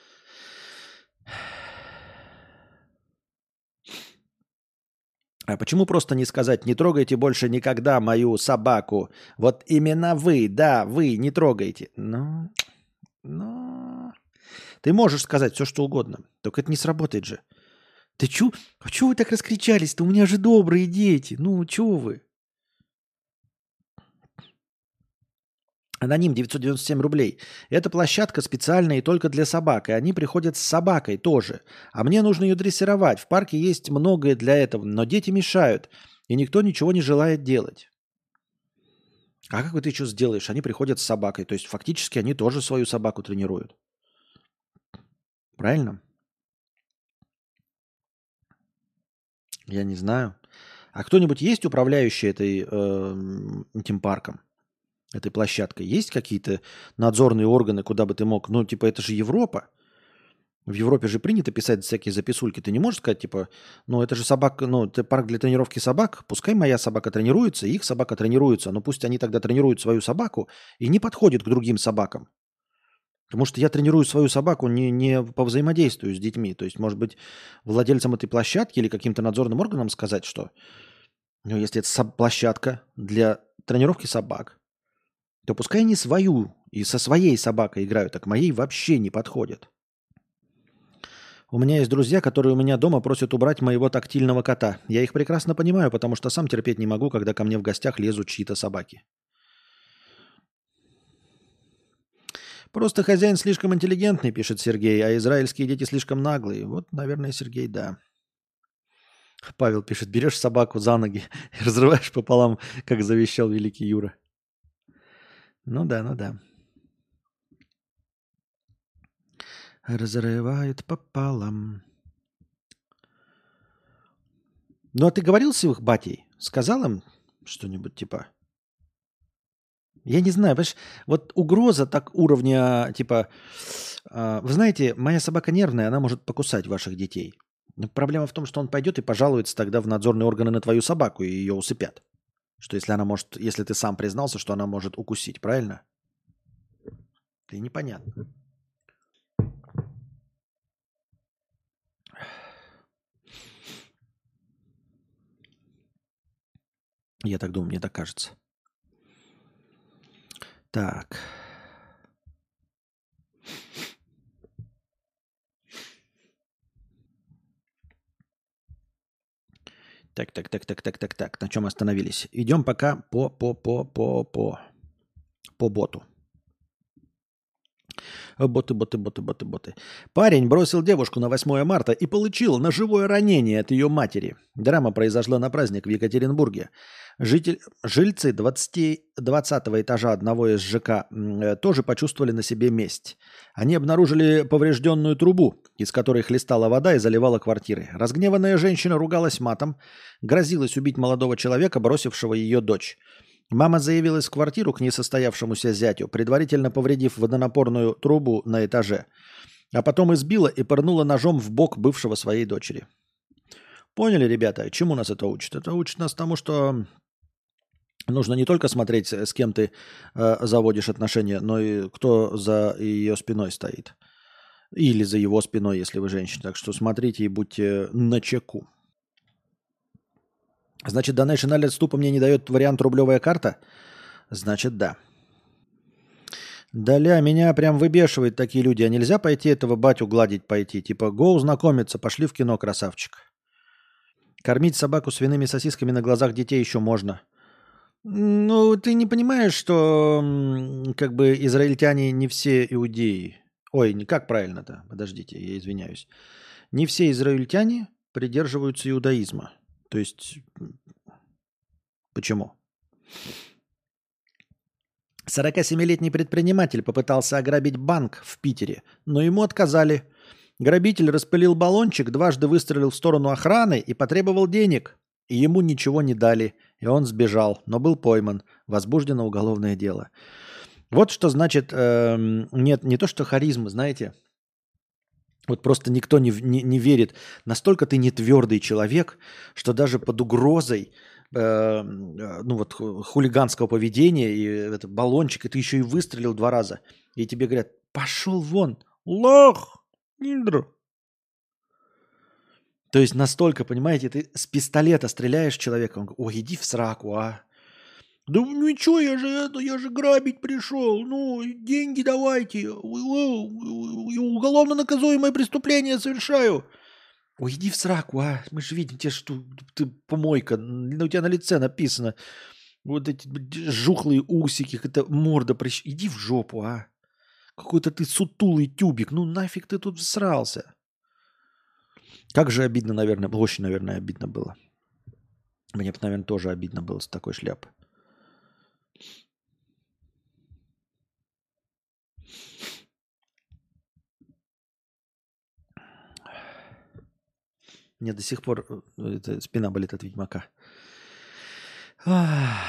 А почему просто не сказать, не трогайте больше никогда мою собаку? Вот именно вы, да, вы не трогайте. Ну, ну... Ты можешь сказать все, что угодно, только это не сработает же. Ты чё? А чё вы так раскричались-то? У меня же добрые дети. Ну, чё вы? Аноним девятьсот девяносто семь рублей. Эта площадка специальная и только для собак. И они приходят с собакой тоже. А мне нужно ее дрессировать. В парке есть многое для этого, но дети мешают. И никто ничего не желает делать. А как ты что сделаешь? Они приходят с собакой. То есть фактически они тоже свою собаку тренируют. Правильно? Я не знаю. А кто-нибудь есть управляющий этой, э, этим парком, этой площадкой? Есть какие-то надзорные органы, куда бы ты мог? Ну, типа, это же Европа. В Европе же принято писать всякие записульки. Ты не можешь сказать, типа, ну, это же собака, ну, это парк для тренировки собак. Пускай моя собака тренируется, их собака тренируется. Но пусть они тогда тренируют свою собаку и не подходят к другим собакам. Потому что я тренирую свою собаку не, не по взаимодействию с детьми. То есть, может быть, владельцам этой площадки или каким-то надзорным органам сказать, что ну, если это соб- площадка для тренировки собак, то пускай они свою и со своей собакой играют, так моей вообще не подходят. У меня есть друзья, которые у меня дома просят убрать моего тактильного кота. Я их прекрасно понимаю, потому что сам терпеть не могу, когда ко мне в гостях лезут чьи-то собаки. Просто хозяин слишком интеллигентный, пишет Сергей, а израильские дети слишком наглые. Вот, наверное, Сергей, да. Павел пишет, берешь собаку за ноги и разрываешь пополам, как завещал великий Юра. Ну да, ну да. Разрывают пополам. Ну а ты говорил с их батей? Сказал им что-нибудь типа? Я не знаю, понимаешь, вот угроза так уровня, типа, а, вы знаете, моя собака нервная, она может покусать ваших детей. Но проблема в том, что он пойдет и пожалуется тогда в надзорные органы на твою собаку, и ее усыпят. Что если она может, если ты сам признался, что она может укусить, правильно? Это непонятно. Я так думаю, мне так кажется. Так. Так, так, так, так, так, так, так. На чем остановились? Идем пока по, по, по, по, по, по боту. Боты, боты, боты, боты, боты. Парень бросил девушку на восьмое марта и получил ножевое ранение от ее матери. Драма произошла на праздник в Екатеринбурге. Житель, жильцы двадцати, двадцатого этажа одного из ЖК м, э, тоже почувствовали на себе месть. Они обнаружили поврежденную трубу, из которой хлестала вода и заливала квартиры. Разгневанная женщина ругалась матом, грозилась убить молодого человека, бросившего ее дочь. Мама заявилась в квартиру к несостоявшемуся зятю, предварительно повредив водонапорную трубу на этаже, а потом избила и пырнула ножом в бок бывшего своей дочери. Поняли, ребята, чему нас это учит? Это учит нас тому, что нужно не только смотреть, с кем ты э, заводишь отношения, но и кто за ее спиной стоит. Или за его спиной, если вы женщина. Так что смотрите и будьте начеку. Значит, Donation Alert ступа мне не дает вариант рублевая карта? Значит, да. Даля, меня прям выбешивают такие люди. А нельзя пойти этого батю гладить пойти? Типа, гоу знакомиться, пошли в кино, красавчик. Кормить собаку свиными сосисками на глазах детей еще можно. Ну, ты не понимаешь, что м, как бы израильтяне не все иудеи. Ой, не как правильно-то? Подождите, я извиняюсь. Не все израильтяне придерживаются иудаизма. То есть, м, почему? сорокасемилетний предприниматель попытался ограбить банк в Питере, но ему отказали. Грабитель распылил баллончик, дважды выстрелил в сторону охраны и потребовал денег. И ему ничего не дали, и он сбежал, но был пойман. Возбуждено уголовное дело. Вот что значит, эм, нет, не то что харизма, знаете, вот просто никто не, в- не, не верит. Настолько ты не твердый человек, что даже под угрозой э, э, ну вот ху- хулиганского поведения и этот баллончик, и ты еще и выстрелил два раза. И тебе говорят, пошел вон, лох, Ниндр. То есть настолько, понимаете, ты с пистолета стреляешь человека, он говорит, ой, иди в сраку, а. Да ну ничего, я же это, я же грабить пришел. Ну, деньги давайте. Уголовно наказуемое преступление совершаю. Ой, иди в сраку, а. Мы же видим тебе, что ты помойка. н- У тебя на лице написано. Вот эти б- жухлые усики, это морда прищ... Иди в жопу, а. Какой-то ты сутулый тюбик. Ну нафиг ты тут всрался. Как же обидно, наверное, очень, наверное, обидно было. Мне бы, наверное, тоже обидно было с такой шляпы. Мне до сих пор э, это, спина болит от Ведьмака. Ах.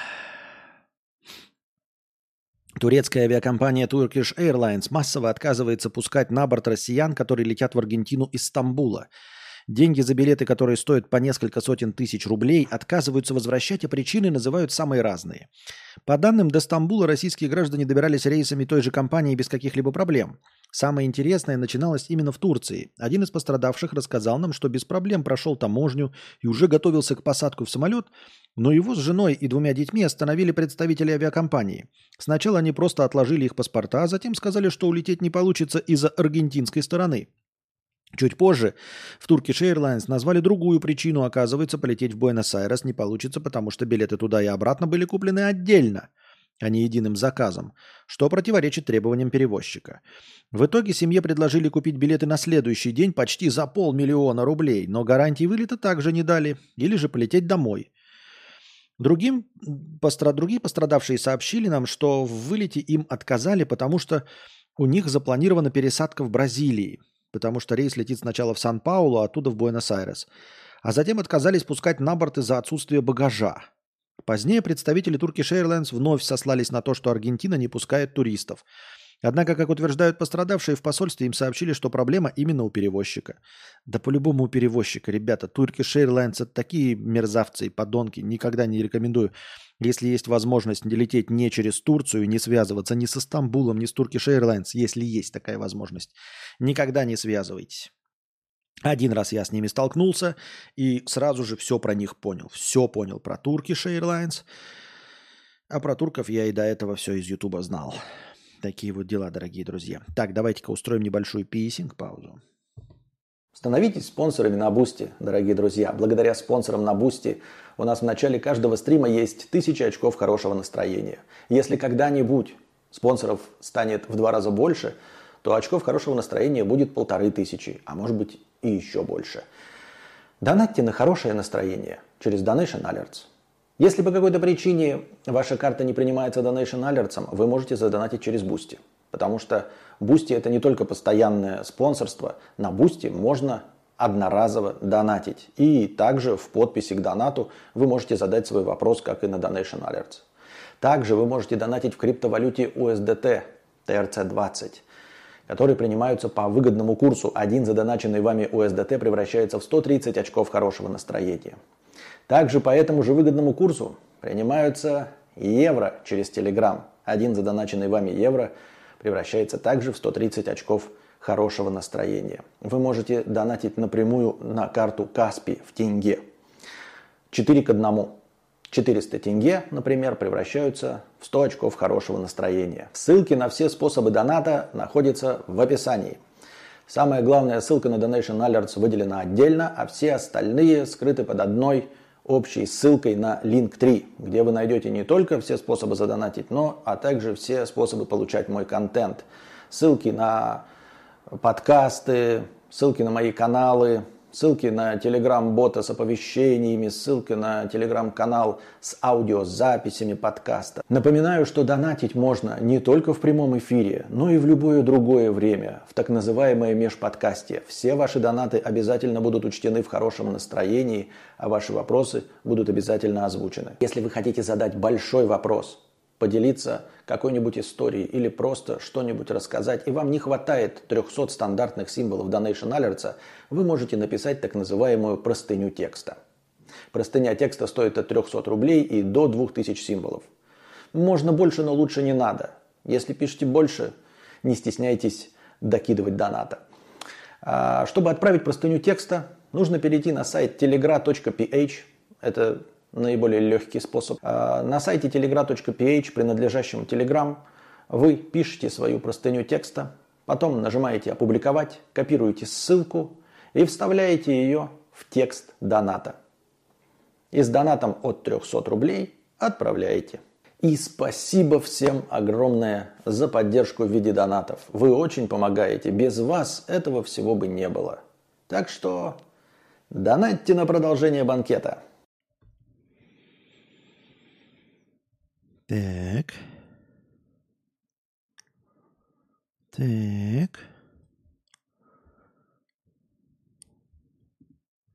Турецкая авиакомпания Turkish Airlines массово отказывается пускать на борт россиян, которые летят в Аргентину из Стамбула. Деньги за билеты, которые стоят по несколько сотен тысяч рублей, отказываются возвращать, а причины называют самые разные. По данным, до Стамбула российские граждане добирались рейсами той же компании без каких-либо проблем. Самое интересное начиналось именно в Турции. Один из пострадавших рассказал нам, что без проблем прошел таможню и уже готовился к посадку в самолет, но его с женой и двумя детьми остановили представители авиакомпании. Сначала они просто отложили их паспорта, а затем сказали, что улететь не получится из-за аргентинской стороны. Чуть позже в Turkish Airlines назвали другую причину. Оказывается, полететь в Буэнос-Айрес не получится, потому что билеты туда и обратно были куплены отдельно, а не единым заказом, что противоречит требованиям перевозчика. В итоге семье предложили купить билеты на следующий день почти за полмиллиона рублей, но гарантии вылета также не дали, или же полететь домой. Другим, постра... Другие пострадавшие сообщили нам, что в вылете им отказали, потому что у них запланирована пересадка в Бразилии, потому что рейс летит сначала в Сан-Паулу, а оттуда в Буэнос-Айрес. А затем отказались пускать на борт из-за отсутствия багажа. Позднее представители Turkish Airlines вновь сослались на то, что Аргентина не пускает туристов. Однако, как утверждают пострадавшие в посольстве, им сообщили, что проблема именно у перевозчика. Да по-любому у перевозчика, ребята. Turkish Airlines – это такие мерзавцы и подонки. Никогда не рекомендую. Если есть возможность лететь не через Турцию, не связываться ни со Стамбулом, ни с Turkish Airlines, если есть такая возможность, никогда не связывайтесь. Один раз я с ними столкнулся и сразу же все про них понял. Все понял про Turkish Airlines. А про турков я и до этого все из Ютуба знал. Такие вот дела, дорогие друзья. Так, давайте-ка устроим небольшую писинг-паузу. Становитесь спонсорами на Бусти, дорогие друзья. Благодаря спонсорам на Бусти у нас в начале каждого стрима есть тысяча очков хорошего настроения. Если когда-нибудь спонсоров станет в два раза больше, то очков хорошего настроения будет полторы тысячи, а может быть и еще больше. Донатьте на хорошее настроение через Donation Alerts. Если по какой-то причине ваша карта не принимается Donation Alerts, вы можете задонатить через Boosty. Потому что Boosty это не только постоянное спонсорство. На Boosty можно одноразово донатить. И также в подписи к донату вы можете задать свой вопрос, как и на Donation Alerts. Также вы можете донатить в криптовалюте ю эс ди ти ти эр си двадцать, которые принимаются по выгодному курсу. Один задоначенный вами ю эс ди ти превращается в сто тридцать очков хорошего настроения. Также по этому же выгодному курсу принимаются евро через Telegram. Один задоначенный вами евро превращается также в сто тридцать очков хорошего настроения. Вы можете донатить напрямую на карту Каспи в тенге. четыре к одному. четыреста тенге, например, превращаются в сто очков хорошего настроения. Ссылки на все способы доната находятся в описании. Самая главная ссылка на Donation Alerts выделена отдельно, а все остальные скрыты под одной общей ссылкой на Linktree, где вы найдете не только все способы задонатить, но а также все способы получать мой контент. Ссылки на подкасты, ссылки на мои каналы, ссылки на телеграм-бота с оповещениями, ссылки на телеграм-канал с аудиозаписями подкаста. Напоминаю, что донатить можно не только в прямом эфире, но и в любое другое время, в так называемое межподкасте. Все ваши донаты обязательно будут учтены в хорошем настроении, а ваши вопросы будут обязательно озвучены. Если вы хотите задать большой вопрос, поделиться какой-нибудь историей или просто что-нибудь рассказать, и вам не хватает трехсот стандартных символов Donation Alerts, вы можете написать так называемую простыню текста. Простыня текста стоит от трехсот рублей и до двух тысяч символов. Можно больше, но лучше не надо. Если пишете больше, не стесняйтесь докидывать доната. А чтобы отправить простыню текста, нужно перейти на сайт telegra точка пи эйч. Это наиболее легкий способ. На сайте telegra точка пи эйч, принадлежащем Telegram, вы пишете свою простыню текста, потом нажимаете «Опубликовать», копируете ссылку и вставляете ее в текст доната. И с донатом от трехсот рублей отправляете. И спасибо всем огромное за поддержку в виде донатов. Вы очень помогаете. Без вас этого всего бы не было. Так что донатьте на продолжение банкета. Так. Так.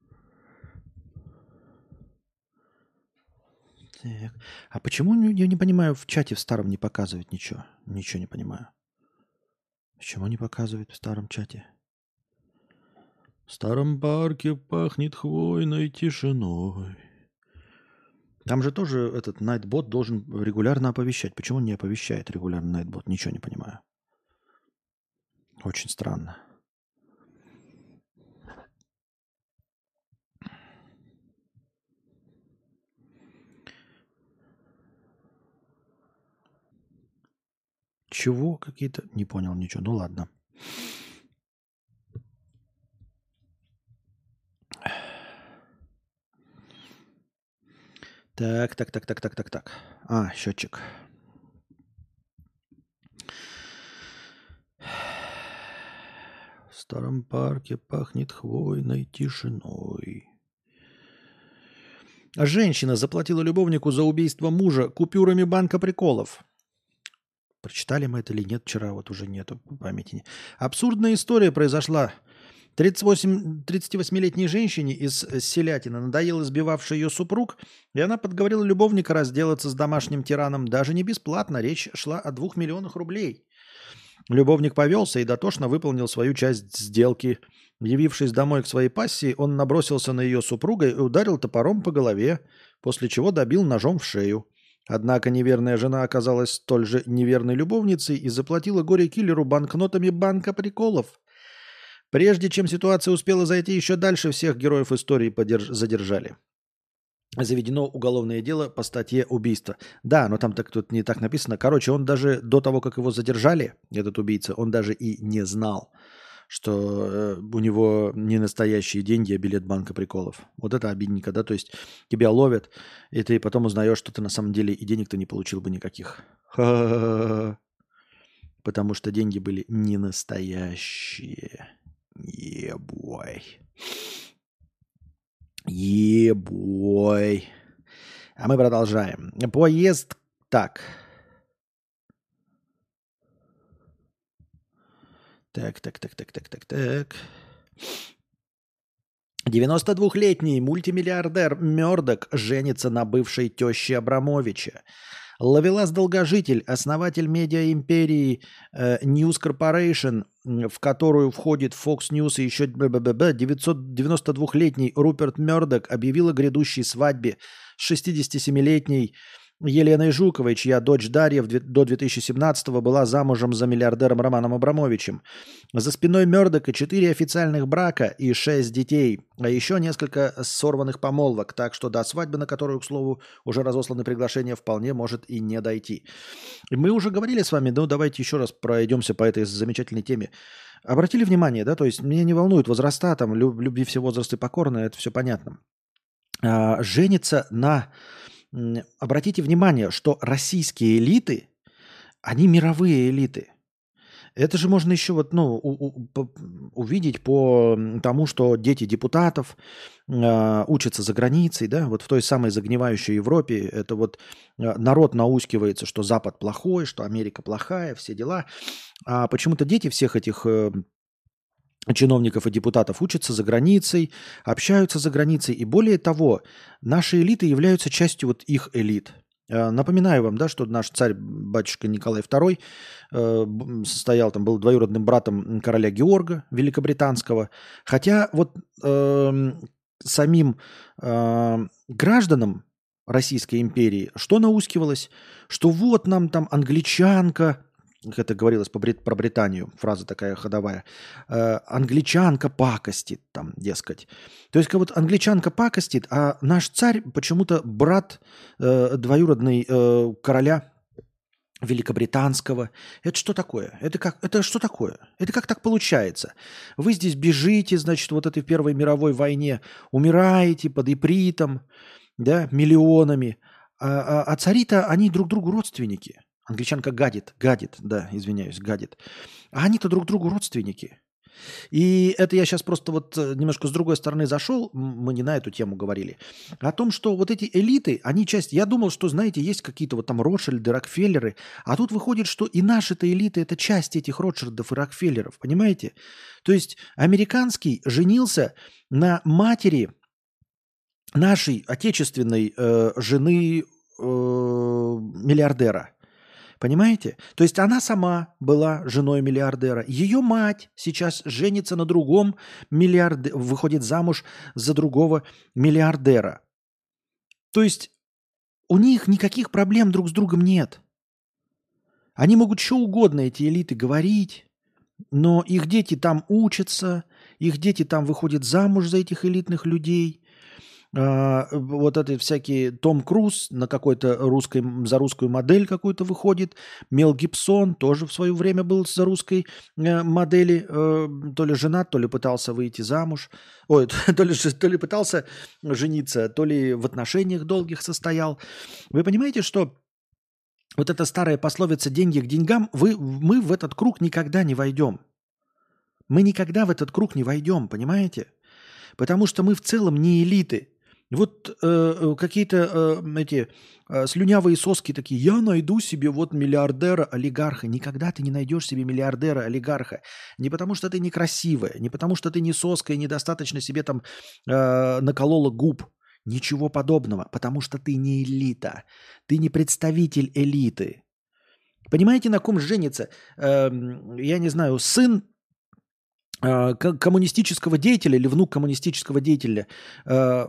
А почему, не- я не понимаю, в чате в старом не показывает ничего? Ничего не понимаю. Почему не показывает в старом чате? В старом парке пахнет хвойной тишиной. Там же тоже этот Nightbot должен регулярно оповещать. Почему он не оповещает регулярно Nightbot? Ничего не понимаю. Очень странно. Чего какие-то... Не понял ничего. Ну ладно. Так, так, так, так, так, так, так. А, счетчик. В старом парке пахнет хвойной тишиной. Женщина заплатила любовнику за убийство мужа купюрами банка приколов. Прочитали мы это или нет вчера, вот уже нету памяти. Абсурдная история произошла. тридцать восемь, тридцативосьмилетней женщине из Селятина надоел избивавший ее супруг, и она подговорила любовника разделаться с домашним тираном даже не бесплатно. Речь шла о двух миллионах рублей. Любовник повелся и дотошно выполнил свою часть сделки. Явившись домой к своей пассии, он набросился на ее супруга и ударил топором по голове, после чего добил ножом в шею. Однако неверная жена оказалась столь же неверной любовницей и заплатила горе-киллеру банкнотами банка приколов. Прежде чем ситуация успела зайти еще дальше, всех героев истории подерж... задержали. Заведено уголовное дело по статье убийства. Да, но там так тут не так написано. Короче, он даже до того, как его задержали, этот убийца, он даже и не знал, что э, у него не настоящие деньги, а билет банка приколов. Вот это обидненько, да? То есть тебя ловят, и ты потом узнаешь, что ты на самом деле и денег-то не получил бы никаких. Ха-ха-ха. Потому что деньги были не настоящие. Ебой. Ебой. А мы продолжаем. Поезд так. Так, так, так, так, так, так, так. девяносто двухлетний мультимиллиардер Мёрдок женится на бывшей теще Абрамовича. Ловелас Долгожитель, основатель медиа-империи э, News Corporation, в которую входит Fox News и еще девяностодвухлетний Руперт Мёрдок, объявил о грядущей свадьбе с шестидесятисемилетней Еленой Жуковой, чья дочь Дарья до две тысячи семнадцатого была замужем за миллиардером Романом Абрамовичем. За спиной Мёрдока четыре официальных брака и шесть детей, а еще несколько сорванных помолвок, так что до свадьбы, на которую, к слову, уже разосланы приглашения, вполне может и не дойти. И мы уже говорили с вами, ну давайте еще раз пройдемся по этой замечательной теме. Обратили внимание, да, то есть меня не волнуют возраста, там, люб, любви все возрасты покорны, это все понятно. А, женится на... Обратите внимание, что российские элиты, они мировые элиты. Это же можно еще вот, ну, у, у, по, увидеть по тому, что дети депутатов э, учатся за границей, да, вот в той самой загнивающей Европе, это вот э, народ наускивается, что Запад плохой, что Америка плохая, все дела. А почему-то дети всех этих... Э, чиновников и депутатов учатся за границей, общаются за границей. И более того, наши элиты являются частью вот их элит. Напоминаю вам, да, что наш царь-батюшка Николай второй э, состоял, там, был двоюродным братом короля Георга Великобританского. Хотя вот э, самим э, гражданам Российской империи что наускивалось? Что вот нам там англичанка, как это говорилось по Брит- про Британию, фраза такая ходовая, э, англичанка пакостит, там, дескать. То есть, как вот англичанка пакостит, а наш царь почему-то брат э, двоюродный э, короля Великобританского. Это что такое? Это, как, это что такое? Это как так получается? Вы здесь бежите, значит, вот этой Первой мировой войне, умираете под ипритом, да, миллионами, а, а, а цари-то, они друг другу родственники. Англичанка гадит, гадит, да, извиняюсь, гадит. А они-то друг другу родственники. И это я сейчас просто вот немножко с другой стороны зашел, мы не на эту тему говорили, о том, что вот эти элиты, они часть, я думал, что, знаете, есть какие-то вот там Ротшильды, Рокфеллеры, а тут выходит, что и наши-то элиты – это часть этих Ротшильдов и Рокфеллеров, понимаете? То есть американский женился на матери нашей отечественной э, жены э, миллиардера. Понимаете? То есть она сама была женой миллиардера. Ее мать сейчас женится на другом миллиардере, выходит замуж за другого миллиардера. То есть у них никаких проблем друг с другом нет. Они могут что угодно, эти элиты, говорить, но их дети там учатся, их дети там выходят замуж за этих элитных людей. А, вот это всякие Том Круз на какой-то русской, за русскую модель какую-то выходит. Мел Гибсон тоже в свое время был за русской э, модели. Э, то ли женат, то ли пытался выйти замуж. Ой, то ли, то ли пытался жениться, то ли в отношениях долгих состоял. Вы понимаете, что вот эта старая пословица «деньги к деньгам», вы, мы в этот круг никогда не войдем. Мы никогда в этот круг не войдем, понимаете? Потому что мы в целом не элиты. Вот э, какие-то э, эти э, слюнявые соски такие: я найду себе вот миллиардера-олигарха. Никогда ты не найдешь себе миллиардера-олигарха. Не потому что ты некрасивая, не потому что ты не соска и недостаточно себе там э, наколола губ. Ничего подобного, потому что ты не элита. Ты не представитель элиты. Понимаете, на ком женится? Э, я не знаю, сын коммунистического деятеля или внук коммунистического деятеля э,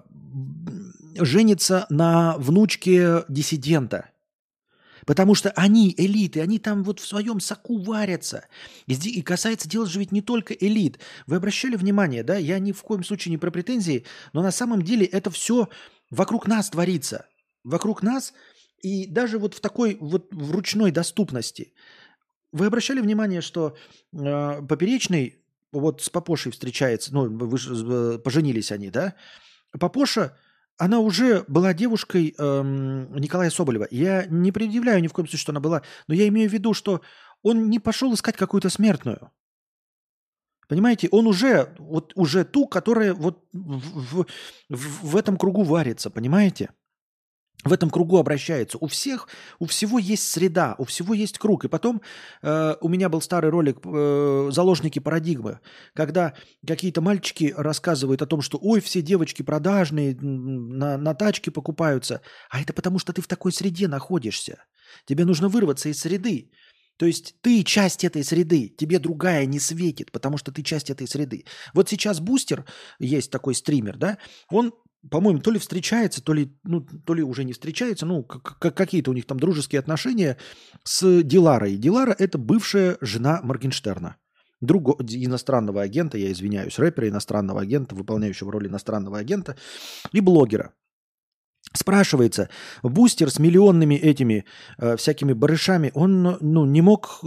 женится на внучке диссидента. Потому что они элиты, они там вот в своем соку варятся. И, и касается дела же ведь не только элит. Вы обращали внимание, да, я ни в коем случае не про претензии, но на самом деле это все вокруг нас творится. Вокруг нас и даже вот в такой вот в ручной доступности. Вы обращали внимание, что э, Поперечный вот с Папошей встречается, ну, вы же, поженились они, да? Папоша, она уже была девушкой эм, Николая Соболева. Я не предъявляю ни в коем случае, что она была, но я имею в виду, что он не пошел искать какую-то смертную. Понимаете, он уже, вот уже ту, которая вот в, в, в, в этом кругу варится, понимаете? В этом кругу обращается. У всех, у всего есть среда, у всего есть круг. И потом э, у меня был старый ролик э, «Заложники парадигмы», когда какие-то мальчики рассказывают о том, что ой, все девочки продажные, на, на тачки покупаются. А это потому, что ты в такой среде находишься. Тебе нужно вырваться из среды. То есть ты часть этой среды, тебе другая не светит, потому что ты часть этой среды. Вот сейчас Бустер, есть такой стример, да, он... по-моему, то ли встречается, то ли, ну, то ли уже не встречается, ну, как, какие-то у них там дружеские отношения с Диларой. Дилара – это бывшая жена Моргенштерна, друга иностранного агента, я извиняюсь, рэпера, иностранного агента, выполняющего роль иностранного агента и блогера. Спрашивается, Бустер с миллионными этими э, всякими барышами, он ну, не мог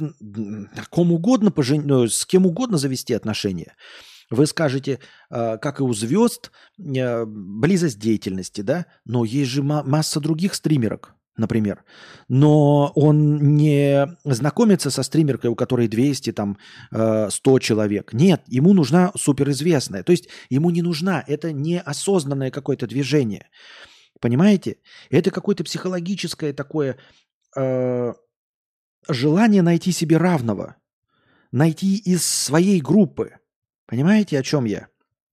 кому угодно пожен... с кем угодно завести отношения. Вы скажете, как и у звезд, близость деятельности, да? Но есть же масса других стримерок, например. Но он не знакомится со стримеркой, у которой двести, там, сто человек. Нет, ему нужна суперизвестная. То есть ему не нужна, это неосознанное какое-то движение. Понимаете? Это какое-то психологическое такое э, желание найти себе равного. Найти из своей группы. Понимаете, о чем я?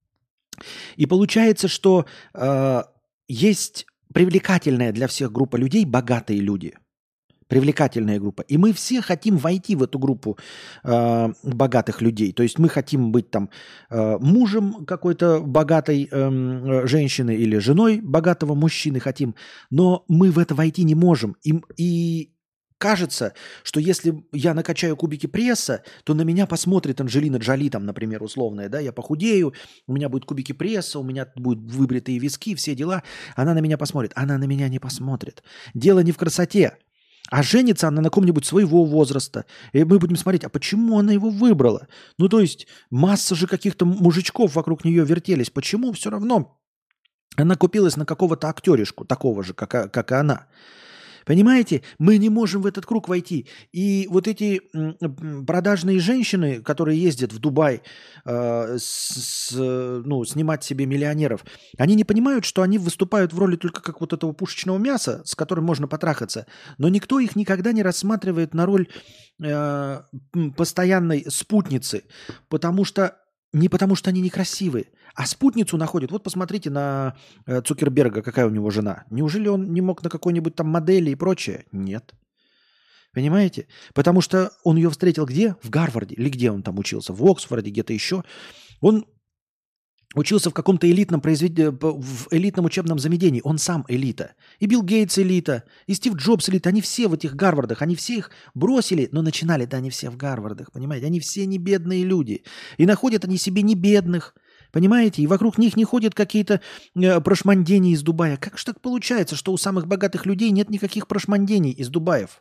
И получается, что э, есть привлекательная для всех группа людей, богатые люди. Привлекательная группа. И мы все хотим войти в эту группу э, богатых людей. То есть мы хотим быть там э, мужем какой-то богатой э, женщины или женой богатого мужчины хотим. Но мы в это войти не можем. И, и кажется, что если я накачаю кубики пресса, то на меня посмотрит Анджелина Джоли, там, например, условная, да, я похудею, у меня будут кубики пресса, у меня будут выбритые виски, все дела. Она на меня посмотрит. Она на меня не посмотрит. Дело не в красоте. А женится она на ком-нибудь своего возраста. И мы будем смотреть, а почему она его выбрала? Ну, то есть масса же каких-то мужичков вокруг нее вертелись. Почему все равно она купилась на какого-то актеришку, такого же, как, как и она? Понимаете, мы не можем в этот круг войти. И вот эти продажные женщины, которые ездят в Дубай э, с, ну, снимать себе миллионеров, они не понимают, что они выступают в роли только как вот этого пушечного мяса, с которым можно потрахаться. Но никто их никогда не рассматривает на роль э, постоянной спутницы, потому что не потому что они некрасивые, А спутницу находит. Вот посмотрите на э, Цукерберга, какая у него жена. Неужели он не мог на какой-нибудь там модели и прочее? Нет. Понимаете? Потому что он ее встретил где? В Гарварде. Или где он там учился? В Оксфорде, где-то еще. Он учился в каком-то элитном произвед... в элитном учебном заведении. Он сам элита. И Билл Гейтс элита, и Стив Джобс элита. Они все в этих Гарвардах. Они все их бросили, но начинали-то они все в Гарвардах. Понимаете? Они все не бедные люди. И находят они себе не бедных. Понимаете? И вокруг них не ходят какие-то э, прошмандени из Дубая. Как же так получается, что у самых богатых людей нет никаких прошмандений из Дубаев?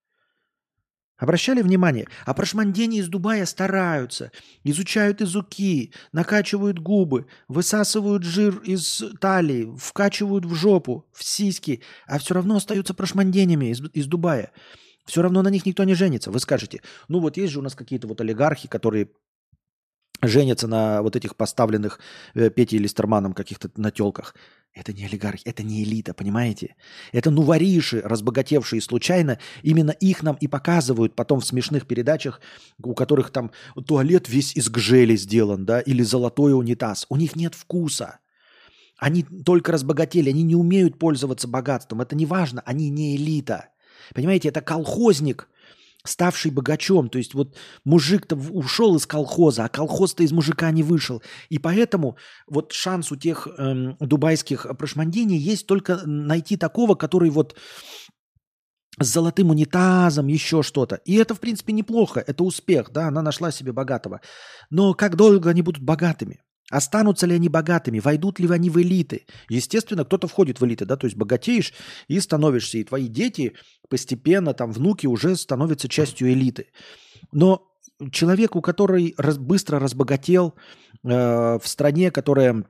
Обращали внимание? А прошмандени из Дубая стараются, изучают языки, накачивают губы, высасывают жир из талии, вкачивают в жопу, в сиськи, а все равно остаются прошманденями из, из Дубая. Все равно на них никто не женится. Вы скажете, ну вот есть же у нас какие-то вот олигархи, которые женятся на вот этих поставленных э, Петей Листерманом каких-то на телках. Это не олигархи, это не элита, понимаете? Это нувориши, разбогатевшие случайно. Именно их нам и показывают потом в смешных передачах, у которых там туалет весь из гжели сделан, да, или золотой унитаз. У них нет вкуса. Они только разбогатели, они не умеют пользоваться богатством. Это не важно, они не элита. Понимаете, это колхозник, ставший богачом. То есть вот мужик-то ушел из колхоза, а колхоз-то из мужика не вышел. И поэтому вот шанс у тех эм, дубайских прошмандений есть только найти такого, который вот с золотым унитазом, еще что-то. И это, в принципе, неплохо. Это успех, да, она нашла себе богатого. Но как долго они будут богатыми? Останутся ли они богатыми? Войдут ли они в элиты? Естественно, кто-то входит в элиты, да, то есть богатеешь и становишься, и твои дети постепенно, там, внуки уже становятся частью элиты. Но человеку, который раз, быстро разбогател э, в стране, которая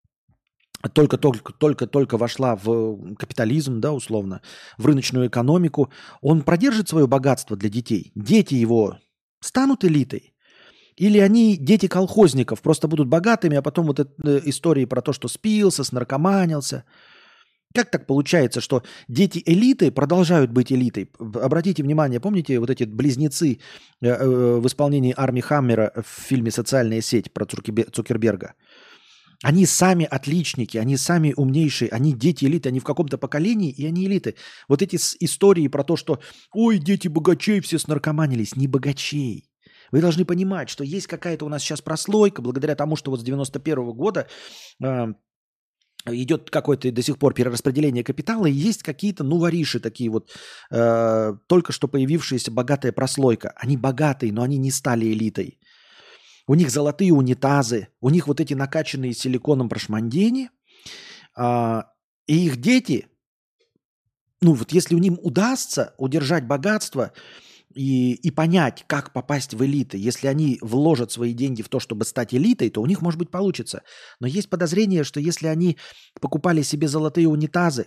только-только вошла в капитализм, да, условно, в рыночную экономику, он продержит свое богатство для детей. Дети его станут элитой. Или они дети колхозников, просто будут богатыми, а потом вот эта история про то, что спился, снаркоманился. Как так получается, что дети элиты продолжают быть элитой? Обратите внимание, помните вот эти близнецы в исполнении Арми Хаммера в фильме «Социальная сеть» про Цукерберга? Они сами отличники, они сами умнейшие, они дети элиты, они в каком-то поколении, и они элиты. Вот эти истории про то, что «Ой, дети богачей все снаркоманились», не богачей. Вы должны понимать, что есть какая-то у нас сейчас прослойка, благодаря тому, что вот с девяносто первого года э, идет какое-то до сих пор перераспределение капитала, и есть какие-то, ну, вориши такие вот, э, только что появившаяся богатая прослойка. Они богатые, но они не стали элитой. У них золотые унитазы, у них вот эти накачанные силиконом прошмандени, э, и их дети, ну, вот если им удастся удержать богатство, И, и понять, как попасть в элиты. Если они вложат свои деньги в то, чтобы стать элитой, то у них, может быть, получится. Но есть подозрение, что если они покупали себе золотые унитазы,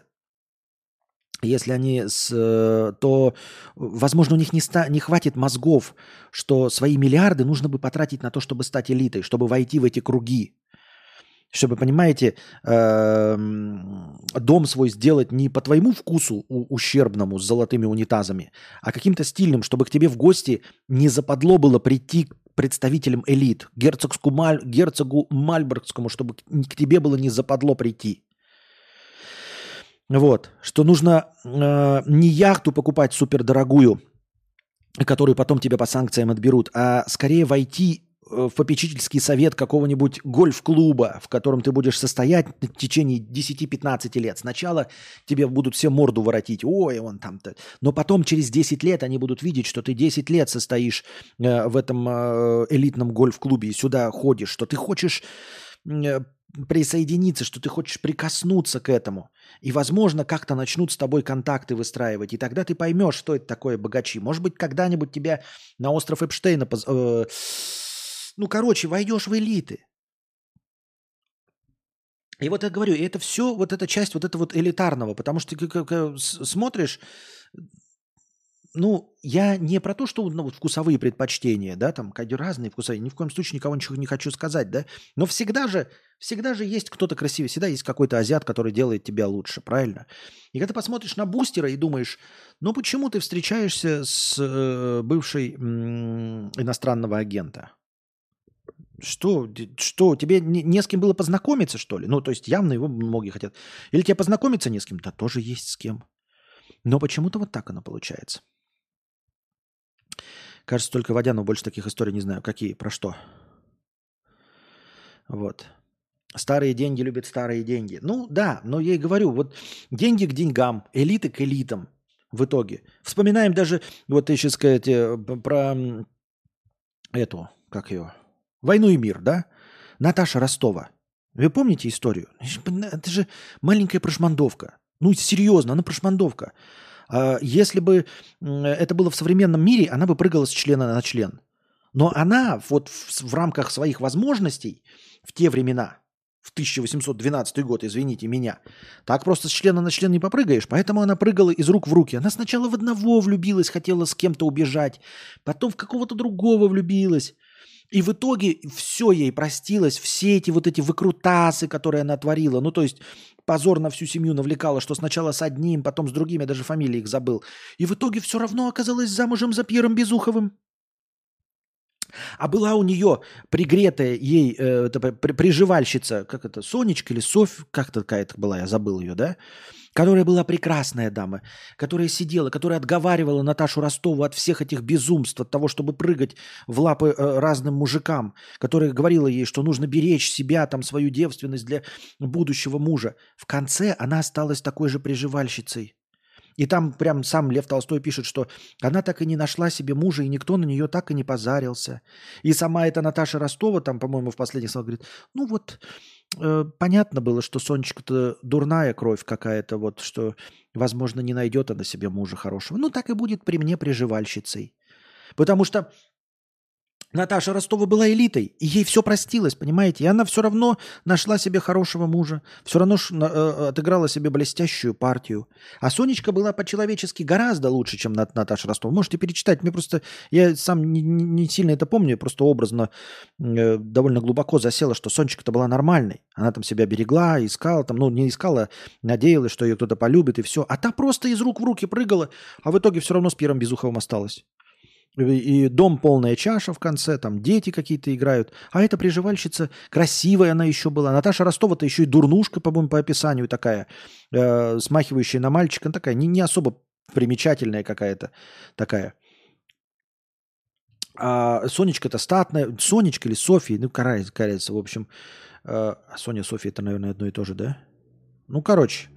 если они, с, то, возможно, у них не, ста, не хватит мозгов, что свои миллиарды нужно бы потратить на то, чтобы стать элитой, чтобы войти в эти круги. Чтобы, понимаете, дом свой сделать не по твоему вкусу ущербному с золотыми унитазами, а каким-то стильным, чтобы к тебе в гости не западло было прийти к представителям элит, герцогску Маль, герцогу Мальборгскому, чтобы к тебе было не западло прийти. Вот, что нужно э, не яхту покупать супердорогую, которую потом тебе по санкциям отберут, а скорее войти в попечительский совет какого-нибудь гольф-клуба, в котором ты будешь состоять в течение десять-пятнадцать лет. Сначала тебе будут все морду воротить. Ой, он там-то. Но потом через десять лет они будут видеть, что ты десять лет состоишь э, в этом э, элитном гольф-клубе и сюда ходишь, что ты хочешь э, присоединиться, что ты хочешь прикоснуться к этому. И, возможно, как-то начнут с тобой контакты выстраивать. И тогда ты поймешь, что это такое богачи. Может быть, когда-нибудь тебя на остров Эпштейна... Поз... Э, Ну, короче, войдешь в элиты. И вот я говорю, и это все, вот эта часть вот этого вот элитарного, потому что ты как смотришь, ну, я не про то, что ну, вот вкусовые предпочтения, да, там разные вкусовые, ни в коем случае никого ничего не хочу сказать, да, но всегда же, всегда же есть кто-то красивый, всегда есть какой-то азиат, который делает тебя лучше, правильно? И когда ты посмотришь на бустера и думаешь, ну, почему ты встречаешься с э, бывшей м- иностранного агента? Что, д- что, тебе не, не с кем было познакомиться, что ли? Ну, то есть явно его многие хотят. Или тебе познакомиться не с кем? Да тоже есть с кем. Но почему-то вот так оно получается. Кажется, только Водянов, больше таких историй не знаю. Какие, про что? Вот. Старые деньги любят старые деньги. Ну да, но я и говорю, вот деньги к деньгам, элиты к элитам в итоге. Вспоминаем даже, вот ты сейчас сказать, э, п- про м, эту, как ее, «Войну и мир», да? Наташа Ростова. Вы помните историю? Это же маленькая прошмандовка. Ну, серьезно, она прошмандовка. А Если бы м, это было в современном мире, она бы прыгала с члена на член. Но она вот в, в рамках своих возможностей в те времена, в тысяча восемьсот двенадцатый год, извините меня, так просто с члена на член не попрыгаешь, поэтому она прыгала из рук в руки. Она сначала в одного влюбилась, хотела с кем-то убежать, потом в какого-то другого влюбилась. И в итоге все ей простилось, все эти вот эти выкрутасы, которые она творила, ну то есть позор на всю семью навлекала, что сначала с одним, потом с другим, я даже фамилии их забыл. И в итоге все равно оказалась замужем за Пьером Безуховым. А была у нее пригретая ей э, это, при- приживальщица, как это, Сонечка или Софь, как-то какая-то была, я забыл ее, да? Которая была прекрасная дама, которая сидела, которая отговаривала Наташу Ростову от всех этих безумств, от того, чтобы прыгать в лапы э, разным мужикам, которая говорила ей, что нужно беречь себя, там, свою девственность для будущего мужа. В конце она осталась такой же приживальщицей. И там прям сам Лев Толстой пишет, что она так и не нашла себе мужа, и никто на нее так и не позарился. И сама эта Наташа Ростова, там, по-моему, в последних словах говорит, ну вот, э, понятно было, что Сонечка-то дурная кровь какая-то, вот, что, возможно, не найдет она себе мужа хорошего. Ну, так и будет при мне приживальщицей. Потому что Наташа Ростова была элитой, и ей все простилось, понимаете? И она все равно нашла себе хорошего мужа, все равно ш- на- э, отыграла себе блестящую партию. А Сонечка была по-человечески гораздо лучше, чем Нат- Наташа Ростова. Можете перечитать. Мне просто, я сам не, не- не сильно это помню, просто образно э, довольно глубоко засела, что Сонечка-то была нормальной. Она там себя берегла, искала, там, ну не искала, надеялась, что ее кто-то полюбит и все. А та просто из рук в руки прыгала, а в итоге все равно с Пьером Безуховым осталась. И и дом полная чаша в конце, там дети какие-то играют. А эта приживальщица, красивая она еще была. Наташа Ростова-то еще и дурнушка, по-моему, по описанию такая, э, смахивающая на мальчика, ну, такая не, не особо примечательная какая-то такая. А Сонечка-то статная, Сонечка или Софья, ну, карается, карается, в общем. Э, а Соня, Софья, это, наверное, одно и то же, да? Ну, короче,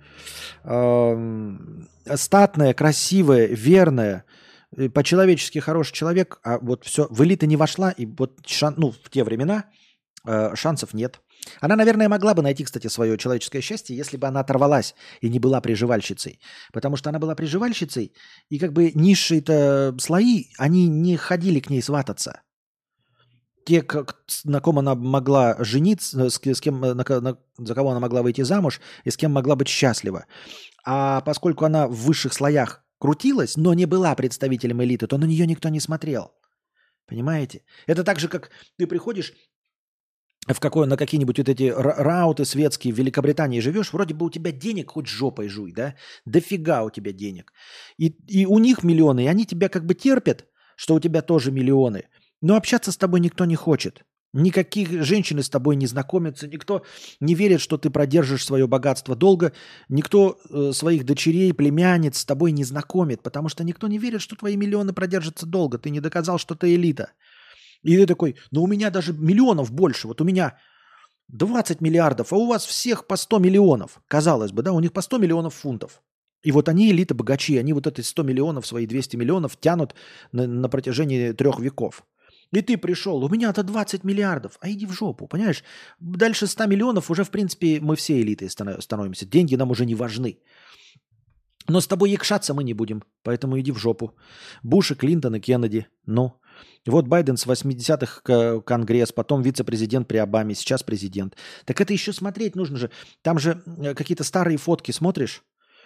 ам, статная, красивая, верная, э, по-человечески хороший человек, а вот все в элиты не вошла, и вот шан- ну, в те времена э, шансов нет. Она, наверное, могла бы найти, кстати, свое человеческое счастье, если бы она оторвалась и не была приживальщицей. Потому что она была приживальщицей, и как бы низшие-то слои, они не ходили к ней свататься. Те, как, с- на ком она могла жениться, с, ки- с кем, э, на ко- на- за кого она могла выйти замуж и с кем могла быть счастлива. А поскольку она в высших слоях крутилась, но не была представителем элиты, то на нее никто не смотрел. Понимаете? Это так же, как ты приходишь в какой, на какие-нибудь вот эти ра- рауты светские в Великобритании живешь, вроде бы у тебя денег хоть жопой жуй, да? Дофига у тебя денег. И, и у них миллионы, и они тебя как бы терпят, что у тебя тоже миллионы. Но общаться с тобой никто не хочет. Никаких женщины с тобой не знакомятся, никто не верит, что ты продержишь свое богатство долго, никто э, своих дочерей, племянниц с тобой не знакомит, потому что никто не верит, что твои миллионы продержатся долго. Ты не доказал, что ты элита. И ты такой, ну у меня даже миллионов больше, вот у меня двадцать миллиардов, а у вас всех по сто миллионов. Казалось бы, да, у них по сто миллионов фунтов. И вот они элита богачи, они вот эти сто миллионов, свои двести миллионов тянут на, на протяжении трех веков. И ты пришел, у меня-то двадцать миллиардов, а иди в жопу, понимаешь? Дальше ста миллионов уже, в принципе, мы все элитой станов- становимся. Деньги нам уже не важны. Но с тобой якшаться мы не будем, поэтому иди в жопу. Буш и Клинтон и Кеннеди. Ну, вот Байден с восьмидесятых к- Конгресс, потом вице-президент при Обаме, сейчас президент. Так это еще смотреть нужно же. Там же э, какие-то старые фотки смотришь.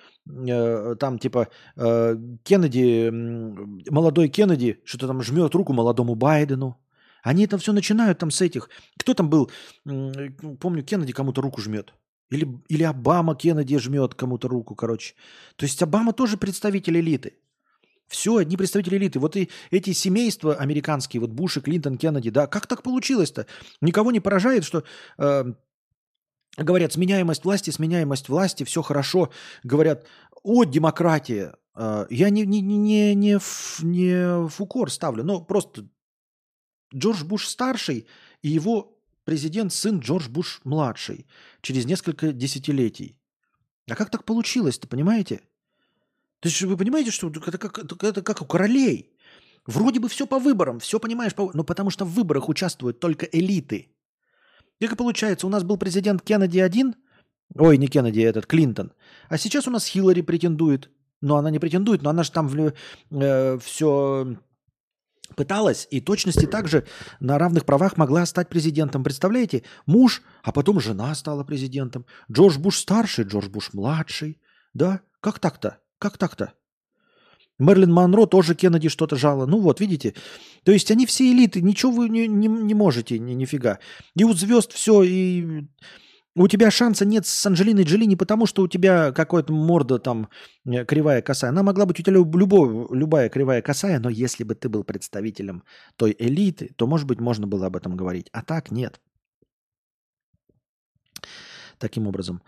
э, Там типа э, Кеннеди, м, молодой Кеннеди, что-то там жмет руку молодому Байдену. Они это все начинают там с этих. Кто там был? М, Помню, Кеннеди кому-то руку жмет. Или, или Обама Кеннеди жмет кому-то руку, короче. То есть Обама тоже представитель элиты. Все, одни представители элиты. Вот и эти семейства американские, вот Буш и Клинтон, Кеннеди, да, как так получилось-то? Никого не поражает, что э, говорят, сменяемость власти, сменяемость власти, все хорошо. Говорят, о, демократия. Э, я не, не, не, не, не, ф- не в укор ставлю, но просто Джордж Буш старший и его президент, сын Джордж Буш младший, через несколько десятилетий. А как так получилось-то, понимаете? То есть вы понимаете, что это как, это как у королей. Вроде бы все по выборам, все понимаешь, по... но потому что в выборах участвуют только элиты. Как и получается, у нас был президент Кеннеди один, ой, не Кеннеди, этот Клинтон, а сейчас у нас Хиллари претендует. Но она не претендует, но она же там э, все пыталась и точности также на равных правах могла стать президентом. Представляете? Муж, а потом жена стала президентом. Джордж Буш старший, Джордж Буш младший. Да? Как так-то? Как так-то? Мерлин Монро тоже Кеннеди что-то жало. Ну вот, видите? То есть они все элиты, ничего вы не, не, не можете, ни, нифига. И у звезд все, и у тебя шанса нет с Анджелиной Джоли не потому, что у тебя какая-то морда там э, кривая, косая. Она могла быть у тебя любо, любая кривая, косая, но если бы ты был представителем той элиты, то, может быть, можно было об этом говорить. А так нет. Таким образом.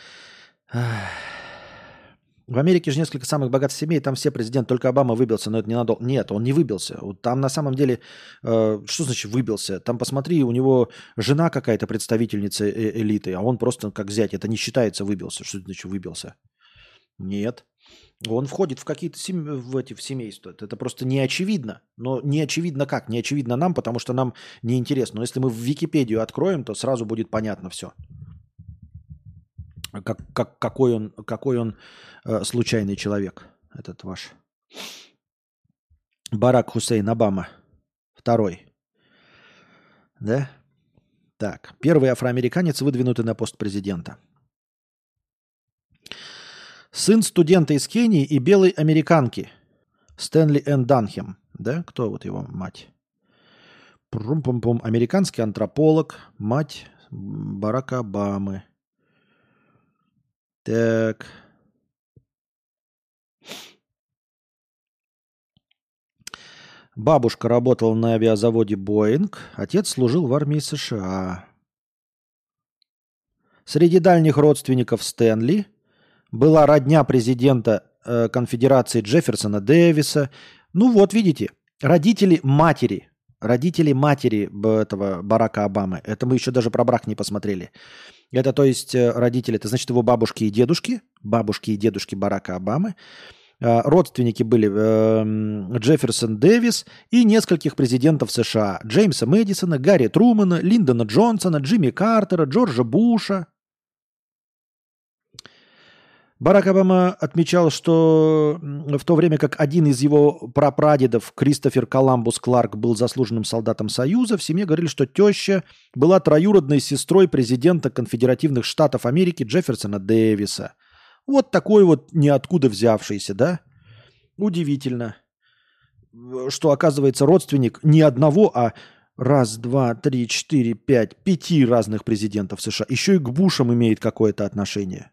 В Америке же несколько самых богатых семей, там все президенты, только Обама выбился, но это ненадолго. Нет, он не выбился. Вот там на самом деле, э, что значит выбился? Там посмотри, у него жена какая-то представительница э- элиты, а он просто как зять. Это не считается выбился. Что значит выбился? Нет. Он входит в какие-то сем... в эти в семейства. Это просто не очевидно. Но не очевидно как? Не очевидно нам, потому что нам неинтересно. Но если мы в Википедию откроем, то сразу будет понятно все. Как, как, какой он, какой он э, случайный человек, этот ваш Барак Хусейн Обама. Второй. Да? Так. Первый афроамериканец, выдвинутый на пост президента. Сын студента из Кении и белой американки. Стэнли Н. Данхем. Да? Кто вот его мать? Прум-пум-пум. Американский антрополог. Мать Барака Обамы. Так. Бабушка работала на авиазаводе «Боинг», отец служил в армии США. Среди дальних родственников Стэнли была родня президента э, конфедерации Джефферсона Дэвиса. Ну вот, видите, родители матери, родители матери этого Барака Обамы. Это мы еще даже про брак не посмотрели. Это, то есть, родители, это значит его бабушки и дедушки, бабушки и дедушки Барака Обамы. Родственники были э, Джефферсон Дэвис и нескольких президентов США. Джеймса Мэдисона, Гарри Трумана, Линдона Джонсона, Джимми Картера, Джорджа Буша. Барак Обама отмечал, что в то время как один из его прапрадедов, Кристофер Коламбус Кларк, был заслуженным солдатом Союза, в семье говорили, что теща была троюродной сестрой президента Конфедеративных Штатов Америки Джефферсона Дэвиса. Вот такой вот ниоткуда взявшийся, да? Удивительно, что, оказывается, родственник не одного, а раз, два, три, четыре, пять, пяти разных президентов США. Еще и к Бушам имеет какое-то отношение.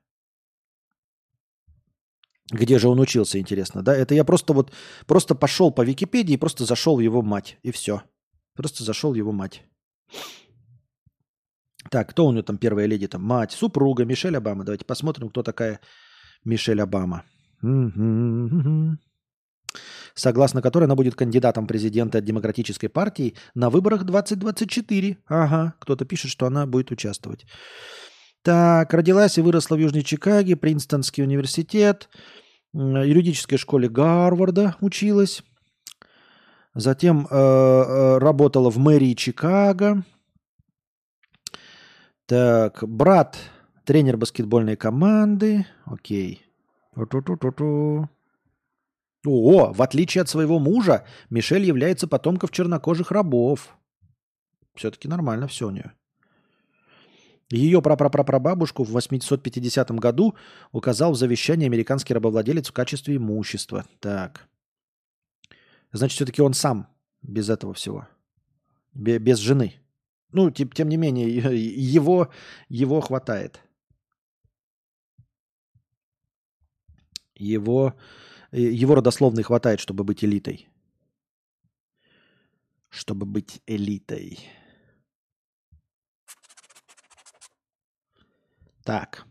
Где же он учился, интересно, да? Это я просто вот, просто пошел по Википедии и просто зашел в его мать, и все. Просто зашел в его мать. Так, кто у него там первая леди? Там мать, супруга, Мишель Обама. Давайте посмотрим, кто такая Мишель Обама. Согласно которой она будет кандидатом президента от Демократической партии на выборах двадцать двадцать четыре. Ага, кто-то пишет, что она будет участвовать. Так, родилась и выросла в Южной Чикаге, Принстонский университет, юридической школе Гарварда училась. Затем э, э, работала в мэрии Чикаго. Так, брат, тренер баскетбольной команды. Окей. Ту-ту-ту-ту-ту. О, в отличие от своего мужа, Мишель является потомком чернокожих рабов. Все-таки нормально все у нее. Ее прапрапрапрабабушку в восемьсот пятидесятом году указал в завещании американский рабовладелец в качестве имущества. Так. Значит, все-таки он сам без этого всего. Без жены. Ну, тем, тем не менее, его, его хватает. Его его родословной хватает, чтобы быть элитой. Чтобы быть элитой. Так.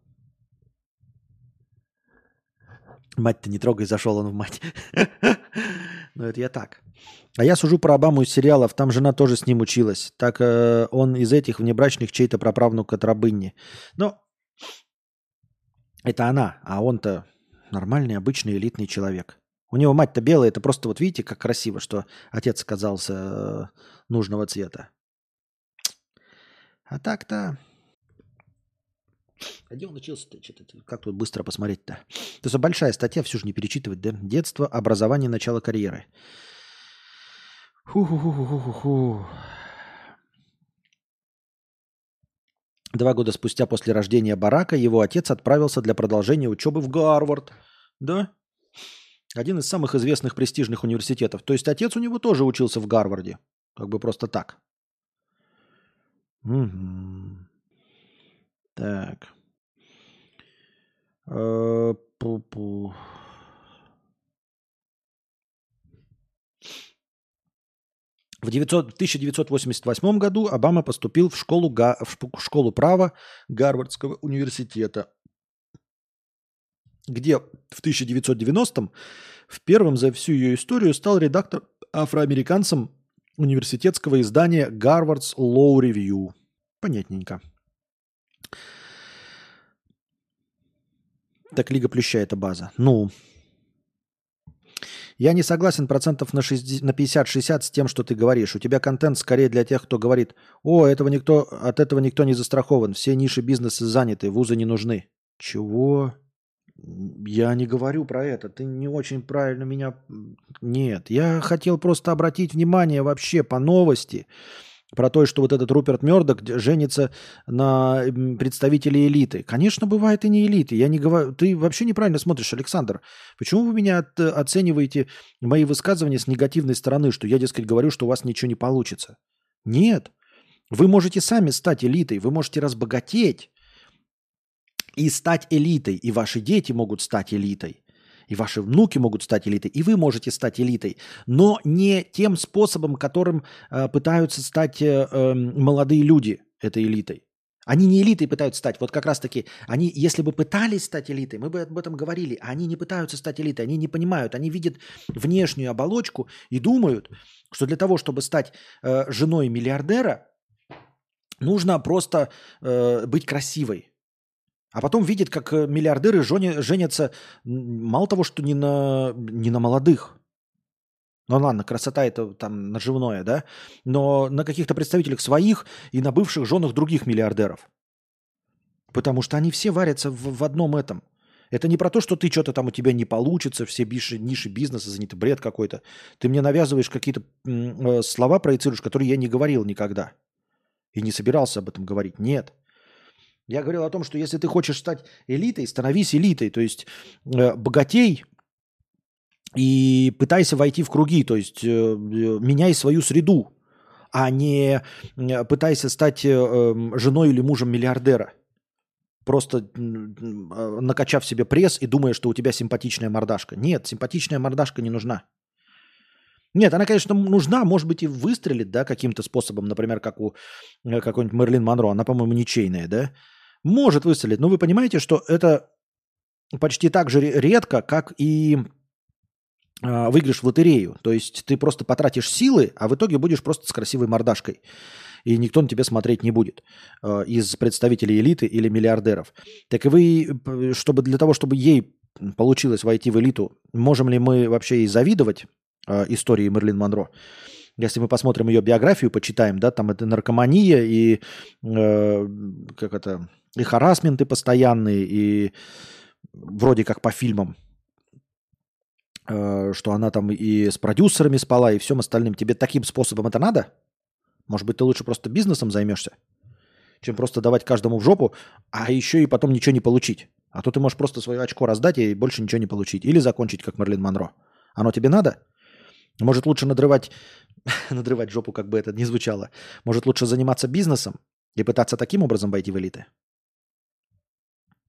Мать-то не трогай, зашел он в мать. Ну, это я так. А я сужу про Обаму из сериалов, там жена тоже с ним училась. Так э, он из этих внебрачных чей-то праправнук от рабыни. Но это она, а он-то нормальный, обычный, элитный человек. У него мать-то белая, это просто вот видите, как красиво, что отец оказался э, нужного цвета. А так-то... А где он учился-то? Что-то, как тут быстро посмотреть-то? То есть большая статья, всю же не перечитывать, да? Детство, образование, начало карьеры. Фу-ху-ху-ху-ху-ху. Два года спустя после рождения Барака его отец отправился для продолжения учебы в Гарвард. Да? Один из самых известных престижных университетов. То есть отец у него тоже учился в Гарварде. Как бы просто так. Угу. Так. Пу-пу. В тысяча девятьсот восемьдесят восьмом году Обама поступил в школу, Га... в школу права Гарвардского университета, где в тысяча девятьсот девяностом в первом за всю ее историю стал редактор афроамериканцем университетского издания Harvard's Law Review. Понятненько. Так Лига Плюща это база. Ну, я не согласен процентов на, шестьдесят, на пятьдесят-шестьдесят с тем, что ты говоришь. У тебя контент скорее для тех, кто говорит: о, этого никто, от этого никто не застрахован, все ниши бизнеса заняты, вузы не нужны. Чего? Я не говорю про это. Ты не очень правильно меня... Нет, я хотел просто обратить внимание вообще по новости про то, что вот этот Руперт Мёрдок женится на представителей элиты. Конечно, бывает и не элиты. Я не говорю... Ты вообще неправильно смотришь, Александр. Почему вы меня от... оцениваете мои высказывания с негативной стороны, что я, дескать, говорю, что у вас ничего не получится? Нет. Вы можете сами стать элитой, вы можете разбогатеть и стать элитой, и ваши дети могут стать элитой, и ваши внуки могут стать элитой, и вы можете стать элитой, но не тем способом, которым э, пытаются стать э, э, молодые люди этой элитой. Они не элитой пытаются стать. Вот как раз-таки, они, если бы пытались стать элитой, мы бы об этом говорили, а они не пытаются стать элитой, они не понимают, они видят внешнюю оболочку и думают, что для того, чтобы стать э, женой миллиардера, нужно просто э, быть красивой. А потом видит, как миллиардеры женятся мало того, что не на, не на молодых. Ну ладно, красота это там наживное, да? Но на каких-то представителях своих и на бывших женах других миллиардеров. Потому что они все варятся в, в одном этом. Это не про то, что ты что-то там у тебя не получится, все биши, ниши бизнеса заняты, бред какой-то. Ты мне навязываешь какие-то э, слова, проецируешь, которые я не говорил никогда. И не собирался об этом говорить. Нет. Я говорил о том, что если ты хочешь стать элитой, становись элитой, то есть э, богатей и пытайся войти в круги, то есть э, меняй свою среду, а не э, пытайся стать э, э, женой или мужем миллиардера, просто э, накачав себе пресс и думая, что у тебя симпатичная мордашка. Нет, симпатичная мордашка не нужна. Нет, она, конечно, нужна, может быть, и выстрелит, да, каким-то способом, например, как у э, какой-нибудь Мэрилин Монро, она, по-моему, ничейная, да? Может выстрелить, но вы понимаете, что это почти так же редко, как и э, выигрыш в лотерею. То есть ты просто потратишь силы, а в итоге будешь просто с красивой мордашкой. И никто на тебя смотреть не будет э, из представителей элиты или миллиардеров. Так и вы, чтобы для того, чтобы ей получилось войти в элиту, можем ли мы вообще ей завидовать э, истории Мэрилин Монро? Если мы посмотрим ее биографию, почитаем, да, там это наркомания и э, как это, и харассменты постоянные, и вроде как по фильмам, э, что она там и с продюсерами спала, и всем остальным. Тебе таким способом это надо? Может быть, ты лучше просто бизнесом займешься, чем просто давать каждому в жопу, а еще и потом ничего не получить. А то ты можешь просто свое очко раздать и больше ничего не получить. Или закончить, как Мэрилин Монро. Оно тебе надо? Может, лучше надрывать, надрывать жопу, как бы это ни звучало. Может, лучше заниматься бизнесом и пытаться таким образом войти в элиты?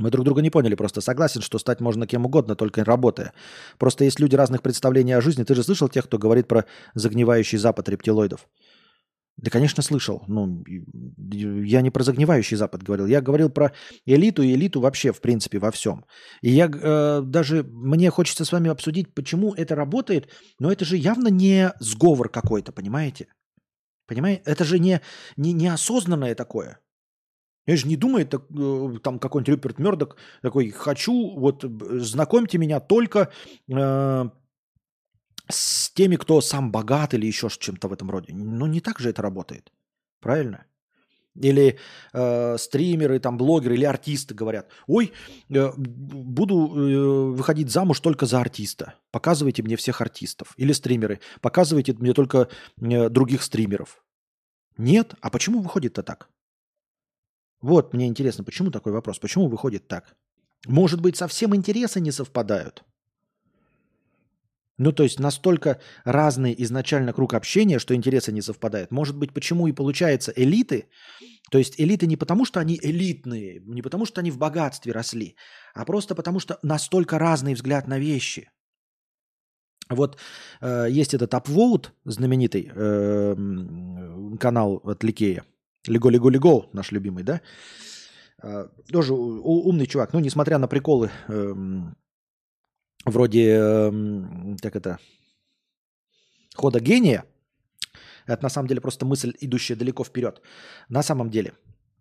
Мы друг друга не поняли просто. Согласен, что стать можно кем угодно, только работая. Просто есть люди разных представлений о жизни. Ты же слышал тех, кто говорит про загнивающий Запад рептилоидов? Да, конечно, слышал. Ну, я не про загнивающий Запад говорил. Я говорил про элиту и элиту вообще, в принципе, во всем. И я э, даже, мне хочется с вами обсудить, почему это работает, но это же явно не сговор какой-то, понимаете? Понимаете? Это же не, не, неосознанное такое. Я же не думаю, это, э, там какой-нибудь Рюперт Мёрдок такой, хочу, вот, знакомьте меня только... Э, с теми, кто сам богат или еще с чем-то в этом роде. Ну, не так же это работает. Правильно? Или э, стримеры, там, блогеры или артисты говорят, ой, э, буду э, выходить замуж только за артиста. Показывайте мне всех артистов. Или стримеры, показывайте мне только э, других стримеров. Нет? А почему выходит-то так? Вот, мне интересно, почему такой вопрос? Почему выходит так? Может быть, совсем интересы не совпадают? Ну, то есть настолько разный изначально круг общения, что интересы не совпадают. Может быть, почему и получается элиты, то есть элиты не потому, что они элитные, не потому, что они в богатстве росли, а просто потому, что настолько разный взгляд на вещи. Вот э, есть этот Upvote, знаменитый э, канал от Ликея, Лего-Лего-Лего, наш любимый, да? Э, тоже у, умный чувак, ну, несмотря на приколы... Э, вроде, э, как это, хода гения, это на самом деле просто мысль, идущая далеко вперед. На самом деле.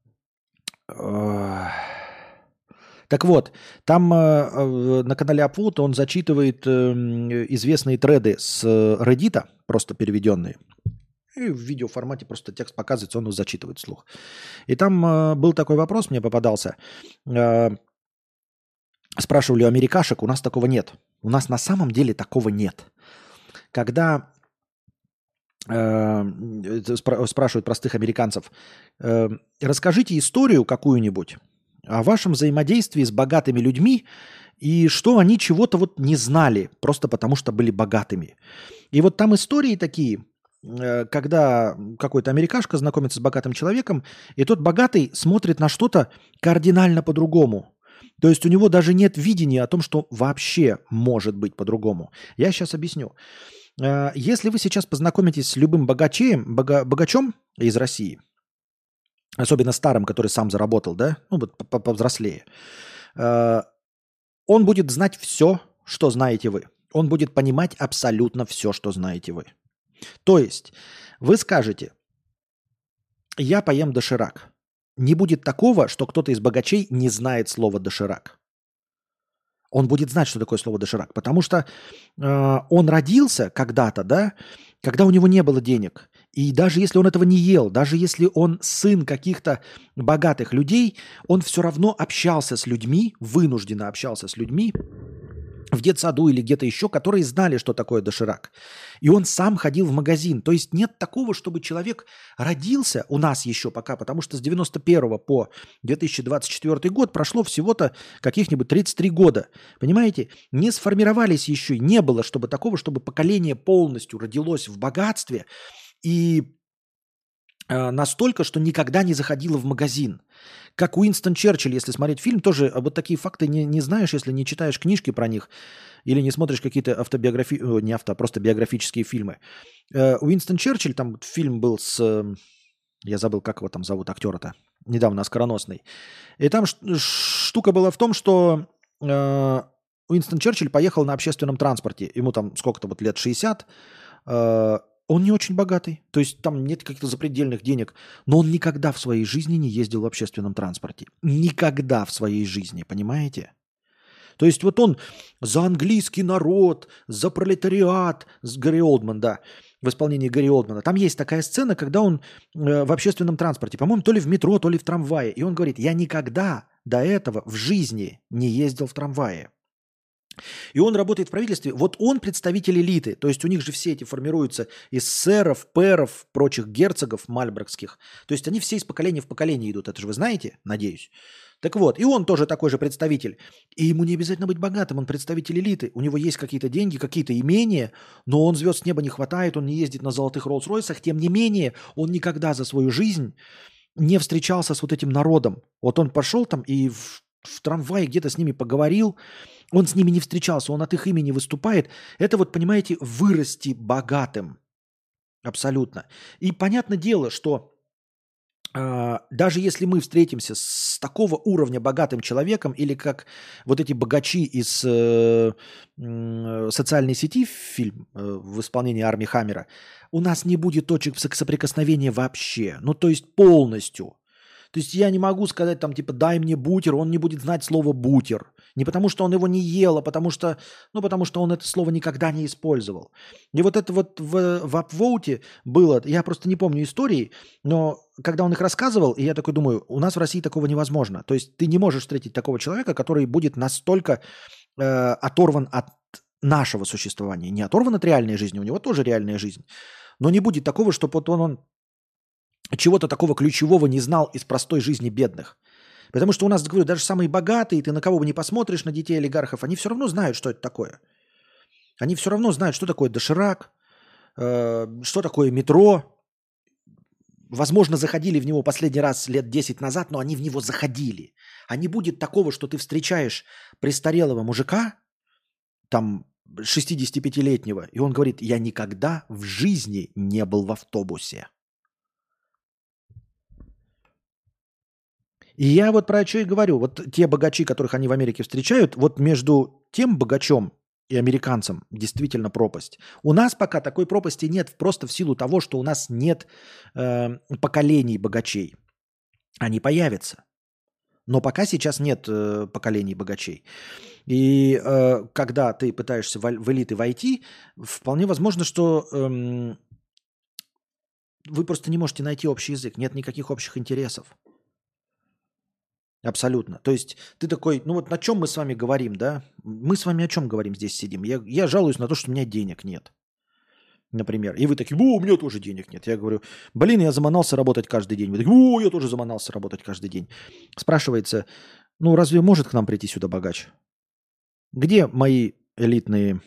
Э, так вот, там э, на канале Upvote он зачитывает э, известные треды с Reddit, просто переведенные. И в видеоформате просто текст показывается, он его зачитывает вслух. И там э, был такой вопрос, мне попадался. Э, Спрашивали у америкашек, у нас такого нет. У нас на самом деле такого нет. Когда э, спра- спрашивают простых американцев, э, расскажите историю какую-нибудь о вашем взаимодействии с богатыми людьми и что они чего-то вот не знали, просто потому что были богатыми. И вот там истории такие, э, когда какой-то америкашка знакомится с богатым человеком, и тот богатый смотрит на что-то кардинально по-другому. То есть у него даже нет видения о том, что вообще может быть по-другому. Я сейчас объясню. Если вы сейчас познакомитесь с любым богачеем, бога, богачом из России, особенно старым, который сам заработал, да, ну вот повзрослее, он будет знать все, что знаете вы. Он будет понимать абсолютно все, что знаете вы. То есть вы скажете, я поем доширак. Не будет такого, что кто-то из богачей не знает слова «доширак». Он будет знать, что такое слово «доширак», потому что э, он родился когда-то, да, когда у него не было денег. И даже если он этого не ел, даже если он сын каких-то богатых людей, он все равно общался с людьми, вынужденно общался с людьми в детсаду или где-то еще, которые знали, что такое доширак. И он сам ходил в магазин. То есть нет такого, чтобы человек родился у нас еще пока, потому что с девяносто первого по две тысячи двадцать четвёртый год прошло всего-то каких-нибудь тридцать три года. Понимаете? Не сформировались еще, не было чтобы такого, чтобы поколение полностью родилось в богатстве и э, настолько, что никогда не заходило в магазин. Как Уинстон Черчилль, если смотреть фильм, тоже вот такие факты не, не знаешь, если не читаешь книжки про них или не смотришь какие-то автобиографи... не авто, а просто биографические фильмы. Э, Уинстон Черчилль, там фильм был с... Я забыл, как его там зовут, актера-то. Недавно оскароносный. И там штука была в том, что э, Уинстон Черчилль поехал на общественном транспорте. Ему там сколько-то вот лет шестьдесят. Э, Он не очень богатый, то есть там нет каких-то запредельных денег, но он никогда в своей жизни не ездил в общественном транспорте. Никогда в своей жизни, понимаете? То есть вот он за английский народ, за пролетариат, с Гарри Олдман, да, в исполнении Гарри Олдмана. Там есть такая сцена, когда он э, в общественном транспорте, по-моему, то ли в метро, то ли в трамвае, и он говорит, я никогда до этого в жизни не ездил в трамвае. И он работает в правительстве. Вот он представитель элиты. То есть у них же все эти формируются из сэров, пэров, прочих герцогов мальборгских. То есть они все из поколения в поколение идут. Это же вы знаете, надеюсь. Так вот, и он тоже такой же представитель. И ему не обязательно быть богатым, он представитель элиты. У него есть какие-то деньги, какие-то имения, но он звезд с неба не хватает, он не ездит на золотых Роллс-Ройсах. Тем не менее, он никогда за свою жизнь не встречался с вот этим народом. Вот он пошел там и в в трамвае где-то с ними поговорил, он с ними не встречался, он от их имени выступает. Это вот, понимаете, вырасти богатым. Абсолютно. И понятное дело, что э, даже если мы встретимся с такого уровня богатым человеком, или как вот эти богачи из э, э, социальной сети, фильм э, в исполнении Арми Хаммера, у нас не будет точек соприкосновения вообще. Ну, то есть полностью. То есть я не могу сказать там типа дай мне бутер, он не будет знать слово бутер. Не потому что он его не ел, а потому что, ну, потому что он это слово никогда не использовал. И вот это вот в, в апвоуте было, я просто не помню истории, но когда он их рассказывал, и я такой думаю, у нас в России такого невозможно. То есть ты не можешь встретить такого человека, который будет настолько э, оторван от нашего существования. Не оторван от реальной жизни, у него тоже реальная жизнь. Но не будет такого, чтобы вот он, он чего-то такого ключевого не знал из простой жизни бедных. Потому что у нас, говорю, даже самые богатые, ты на кого бы не посмотришь, на детей олигархов, они все равно знают, что это такое. Они все равно знают, что такое доширак, э, что такое метро. Возможно, заходили в него последний раз лет десять назад, но они в него заходили. А не будет такого, что ты встречаешь престарелого мужика, там, шестидесятипятилетнего, и он говорит, я никогда в жизни не был в автобусе. И я вот про что и говорю. Вот те богачи, которых они в Америке встречают, вот между тем богачом и американцем действительно пропасть. У нас пока такой пропасти нет, просто в силу того, что у нас нет э, поколений богачей. Они появятся. Но пока сейчас нет э, поколений богачей. И э, когда ты пытаешься в, в элиты войти, вполне возможно, что э, вы просто не можете найти общий язык. Нет никаких общих интересов. Абсолютно. То есть ты такой, ну вот на чем мы с вами говорим, да? Мы с вами о чем говорим здесь сидим? Я, я жалуюсь на то, что у меня денег нет, например. И вы такие, о, у меня тоже денег нет. Я говорю, блин, я заманался работать каждый день. Вы такие, о, я тоже заманался работать каждый день. Спрашивается, ну разве может к нам прийти сюда богач? Где мои элитные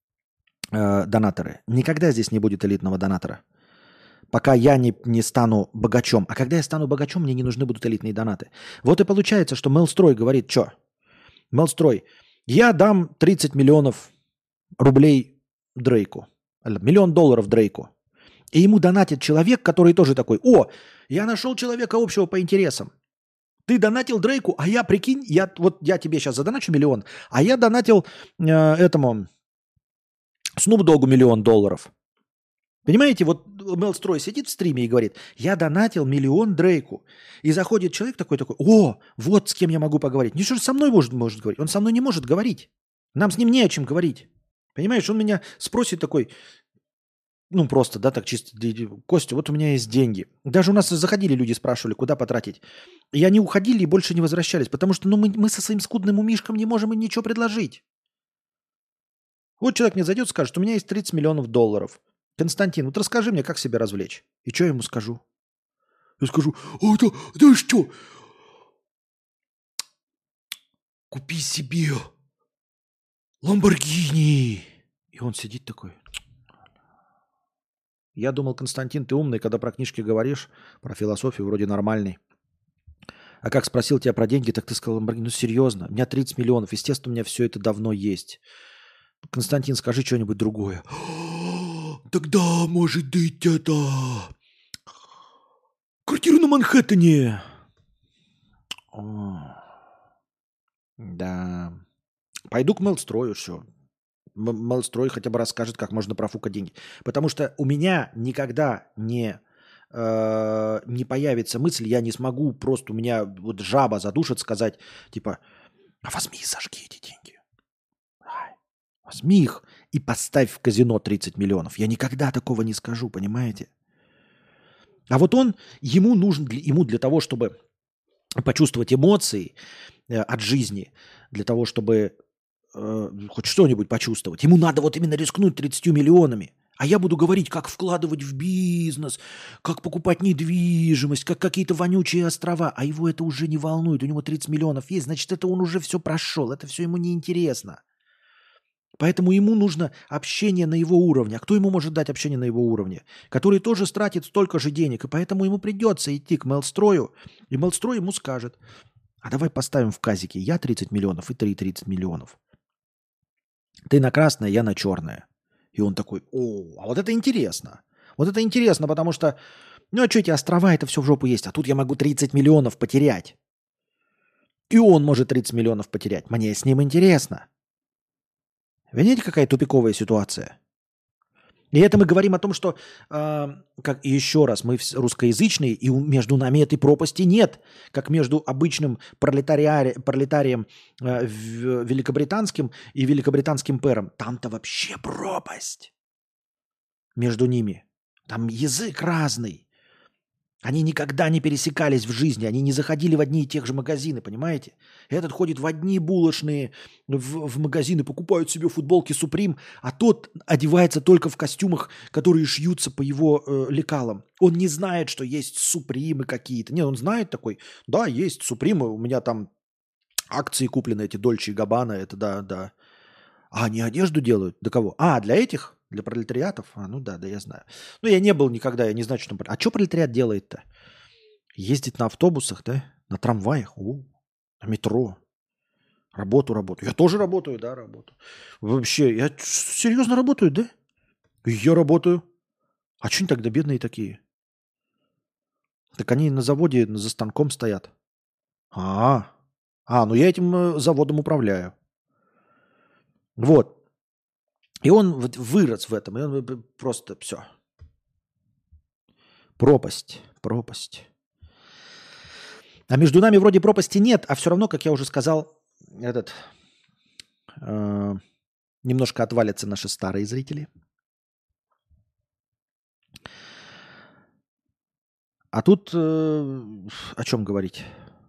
э, донаторы? Никогда здесь не будет элитного донатора. Пока я не, не стану богачом. А когда я стану богачом, мне не нужны будут элитные донаты. Вот и получается, что Мелстрой говорит, что? Мелстрой, я дам тридцать миллионов рублей Дрейку. Миллион долларов Дрейку. И ему донатит человек, который тоже такой, о, я нашел человека общего по интересам. Ты донатил Дрейку, а я, прикинь, я, вот я тебе сейчас задоначу миллион, а я донатил э, этому Снуп Догу миллион долларов. Понимаете, вот Мелстрой сидит в стриме и говорит, я донатил миллион Дрейку. И заходит человек такой-такой, о, вот с кем я могу поговорить. Ничего же со мной может, может говорить. Он со мной не может говорить. Нам с ним не о чем говорить. Понимаешь, он меня спросит такой, ну просто, да, так чисто, Костя, вот у меня есть деньги. Даже у нас заходили люди, спрашивали, куда потратить. И они уходили и больше не возвращались, потому что ну, мы, мы со своим скудным умишком не можем им ничего предложить. Вот человек мне зайдет и скажет, у меня есть тридцать миллионов долларов. Константин, вот расскажи мне, как себя развлечь. И что я ему скажу? Я скажу, а да, да что? Купи себе Ламборгини. И он сидит такой. Я думал, Константин, ты умный, когда про книжки говоришь, про философию вроде нормальный. А как спросил тебя про деньги, так ты сказал, Ламборгини, ну серьезно, у меня тридцать миллионов, естественно, у меня все это давно есть. Константин, скажи что-нибудь другое. Тогда, может быть, это... Квартиру на Манхэттене. О, да. Пойду к Мелстрою, все. Мелстрой хотя бы расскажет, как можно профукать деньги. Потому что у меня никогда не, э, не появится мысль, я не смогу, просто у меня вот жаба задушит сказать, типа, а возьми и сожги эти деньги. Возьми их и поставь в казино тридцать миллионов. Я никогда такого не скажу, понимаете? А вот он, ему нужен, ему для того, чтобы почувствовать эмоции э, от жизни, для того, чтобы э, хоть что-нибудь почувствовать, ему надо вот именно рискнуть тридцатью миллионами. А я буду говорить, как вкладывать в бизнес, как покупать недвижимость, как какие-то вонючие острова. А его это уже не волнует. У него тридцать миллионов есть, значит, это он уже все прошел. Это все ему неинтересно. Поэтому ему нужно общение на его уровне. А кто ему может дать общение на его уровне? Который тоже тратит столько же денег. И поэтому ему придется идти к Мелстрою. И Мелстрой ему скажет, А давай поставим в казике я тридцать миллионов и три тридцать миллионов. Ты на красное, я на черное. И он такой, о, а вот это интересно. Вот это интересно, потому что, ну а что эти острова, это все в жопу есть. А тут я могу тридцать миллионов потерять. И он может тридцать миллионов потерять. Мне с ним интересно. Видите, какая тупиковая ситуация? И это мы говорим о том, что, э, как еще раз, мы русскоязычные, и между нами этой пропасти нет, как между обычным пролетари... пролетарием э, великобританским и великобританским пэром. Там-то вообще пропасть между ними. Там язык разный. Они никогда не пересекались в жизни, они не заходили в одни и тех же магазины, понимаете? Этот ходит в одни булочные, в, в магазины, покупают себе футболки Supreme, а тот одевается только в костюмах, которые шьются по его э, лекалам. Он не знает, что есть Supreme какие-то. Нет, он знает такой, да, есть Supreme, у меня там акции куплены, эти Dolce и Gabbana, это да, да. А они одежду делают? Для кого? А, для этих? Для пролетариатов? А, ну да, да, я знаю. Ну, я не был никогда, я не знаю, что там... А что пролетариат делает-то? Ездит на автобусах, да? На трамваях? О, на метро. Работу работаю. Я тоже работаю, да, работаю. Вообще, я серьезно работаю, да? Я работаю. А что они тогда бедные такие? Так они на заводе за станком стоят. А, а, ну я этим э, заводом управляю. Вот. И он вот вырос в этом, и он просто все. Пропасть, пропасть. А между нами вроде пропасти нет, а все равно, как я уже сказал, этот э, немножко отвалятся наши старые зрители. А тут э, о чем говорить?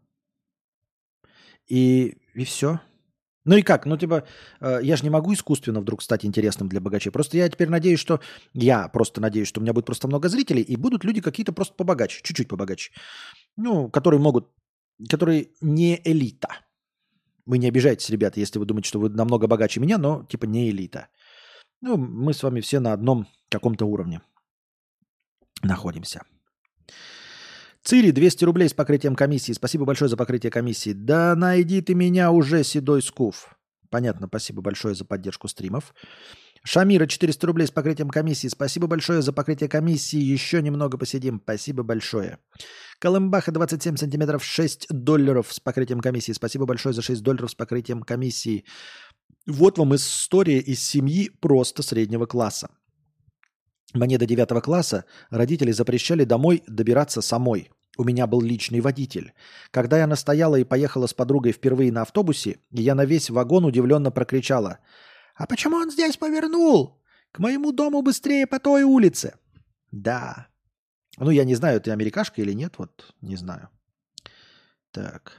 И, и все. Ну и как? Ну, типа, э, я же не могу искусственно вдруг стать интересным для богачей. Просто я теперь надеюсь, что... Я просто надеюсь, что у меня будет просто много зрителей, и будут люди какие-то просто побогаче, чуть-чуть побогаче. Ну, которые могут... Которые не элита. Вы не обижайтесь, ребята, если вы думаете, что вы намного богаче меня, но типа не элита. Ну, мы с вами все на одном каком-то уровне находимся. Цири, двести рублей с покрытием комиссии. Спасибо большое за покрытие комиссии. Да найди ты меня уже, седой скуф. Понятно, спасибо большое за поддержку стримов. Шамира, четыреста рублей с покрытием комиссии. Спасибо большое за покрытие комиссии. Еще немного посидим. Спасибо большое. Колымбаха, двадцать семь сантиметров, шесть долларов с покрытием комиссии. Спасибо большое за шесть долларов с покрытием комиссии. Вот вам история из семьи просто среднего класса. Мне до девятого класса родители запрещали домой добираться самой. У меня был личный водитель. Когда я настояла и поехала с подругой впервые на автобусе, я на весь вагон удивленно прокричала: «А почему он здесь повернул? К моему дому быстрее по той улице». Да. Ну, я не знаю, ты америкашка или нет, вот не знаю. Так.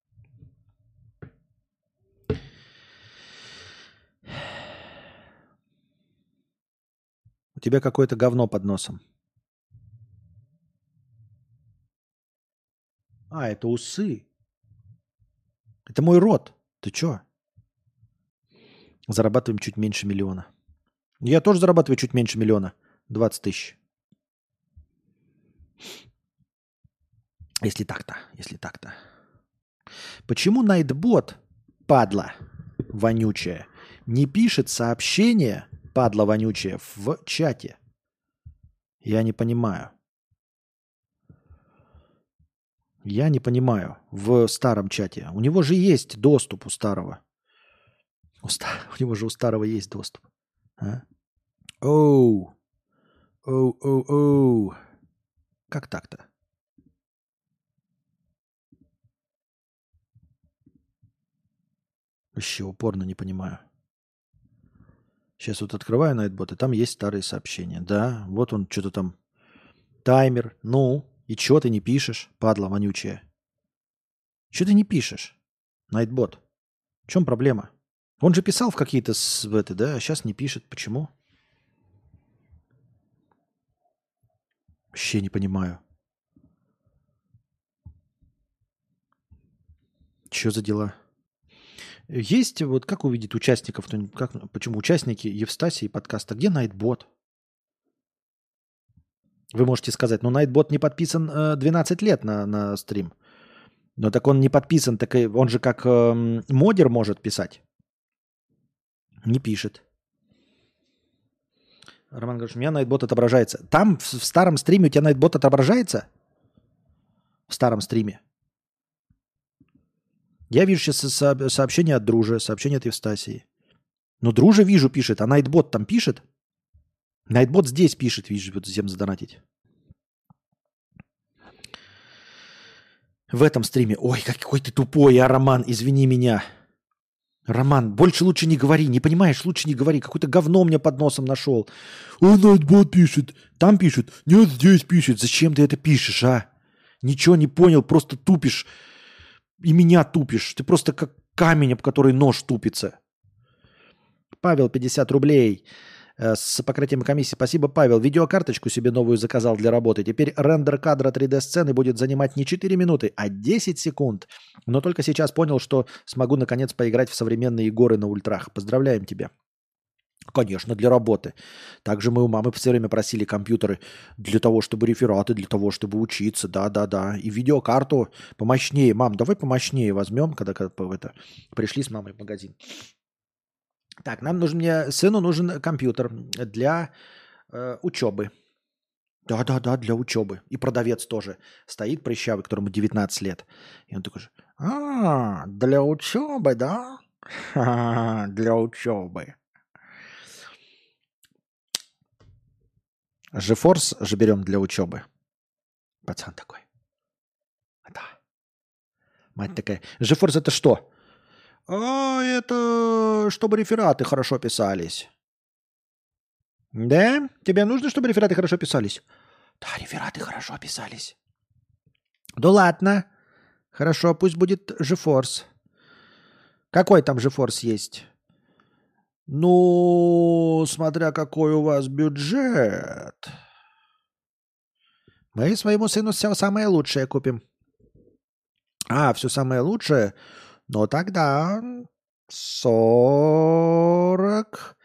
У тебя какое-то говно под носом. А, это усы. Это мой рот. Ты чё? Зарабатываем чуть меньше миллиона. Я тоже зарабатываю чуть меньше миллиона. двадцать тысяч. Если так-то, если так-то. Почему Найтбот, падла вонючая, не пишет сообщение, падла вонючая, в чате? Я не понимаю. Я не понимаю. В старом чате. У него же есть доступ у старого. У, ста... у него же у старого есть доступ. А? Оу. Оу, оу, оу. Как так-то? Вообще упорно не понимаю. Сейчас вот открываю Nightbot, и там есть старые сообщения. Да, вот он что-то там. Таймер. Ну, и чё ты не пишешь, падла вонючая? Чё ты не пишешь, Nightbot? В чем проблема? Он же писал в какие-то с, в это, да, а сейчас не пишет. Почему? Вообще не понимаю. Что за дела? Есть, вот как увидеть участников? Как, почему участники Евстасии подкаста? Где Nightbot? Вы можете сказать, ну Nightbot не подписан э, двенадцать лет на, на стрим. Но так он не подписан, так и он же как э, модер может писать. Не пишет. Роман говорит, у меня найтбот отображается. Там в, в старом стриме у тебя найтбот отображается? В старом стриме. Я вижу сейчас со- сообщение от Дружи, сообщение от Евстасии. Ну, Дружа вижу, пишет, а найтбот там пишет? Найтбот здесь пишет, вижу, вот всем задонатить. В этом стриме. Ой, какой ты тупой, а, Роман, извини меня. Роман, больше лучше не говори, не понимаешь, лучше не говори. Какое-то говно мне под носом нашел. О, найтбот пишет. Там пишет. Нет, здесь пишет. Зачем ты это пишешь, а? Ничего не понял, просто тупишь. И меня тупишь. Ты просто как камень, об который нож тупится. Павел, пятьдесят рублей. С покрытием комиссии. Спасибо, Павел. Видеокарточку себе новую заказал для работы. Теперь рендер кадра три дэ-сцены будет занимать не четыре минуты, а десять секунд. Но только сейчас понял, что смогу наконец поиграть в современные горы на ультрах. Поздравляем тебя. Конечно, для работы. Также мы у мамы все время просили компьютеры для того, чтобы рефераты, для того, чтобы учиться. Да-да-да. И видеокарту помощнее. Мам, давай помощнее возьмем, когда, когда это, пришли с мамой в магазин. Так, нам нужен, мне, сыну нужен компьютер для э, учебы. Да-да-да, для учебы. И продавец тоже стоит прыщавый, которому девятнадцать лет. И он такой же, а, для учебы, да? Ха-ха, для учебы. GeForce же берем для учебы. Пацан такой. Да. Мать такая. GeForce это что? А, это чтобы рефераты хорошо писались. Да? Тебе нужно, чтобы рефераты хорошо писались? Да, рефераты хорошо писались. Да ладно. Хорошо, пусть будет GeForce. Какой там GeForce есть? Ну, смотря какой у вас бюджет. Мы своему сыну все самое лучшее купим. А, все самое лучшее? Но тогда сорок,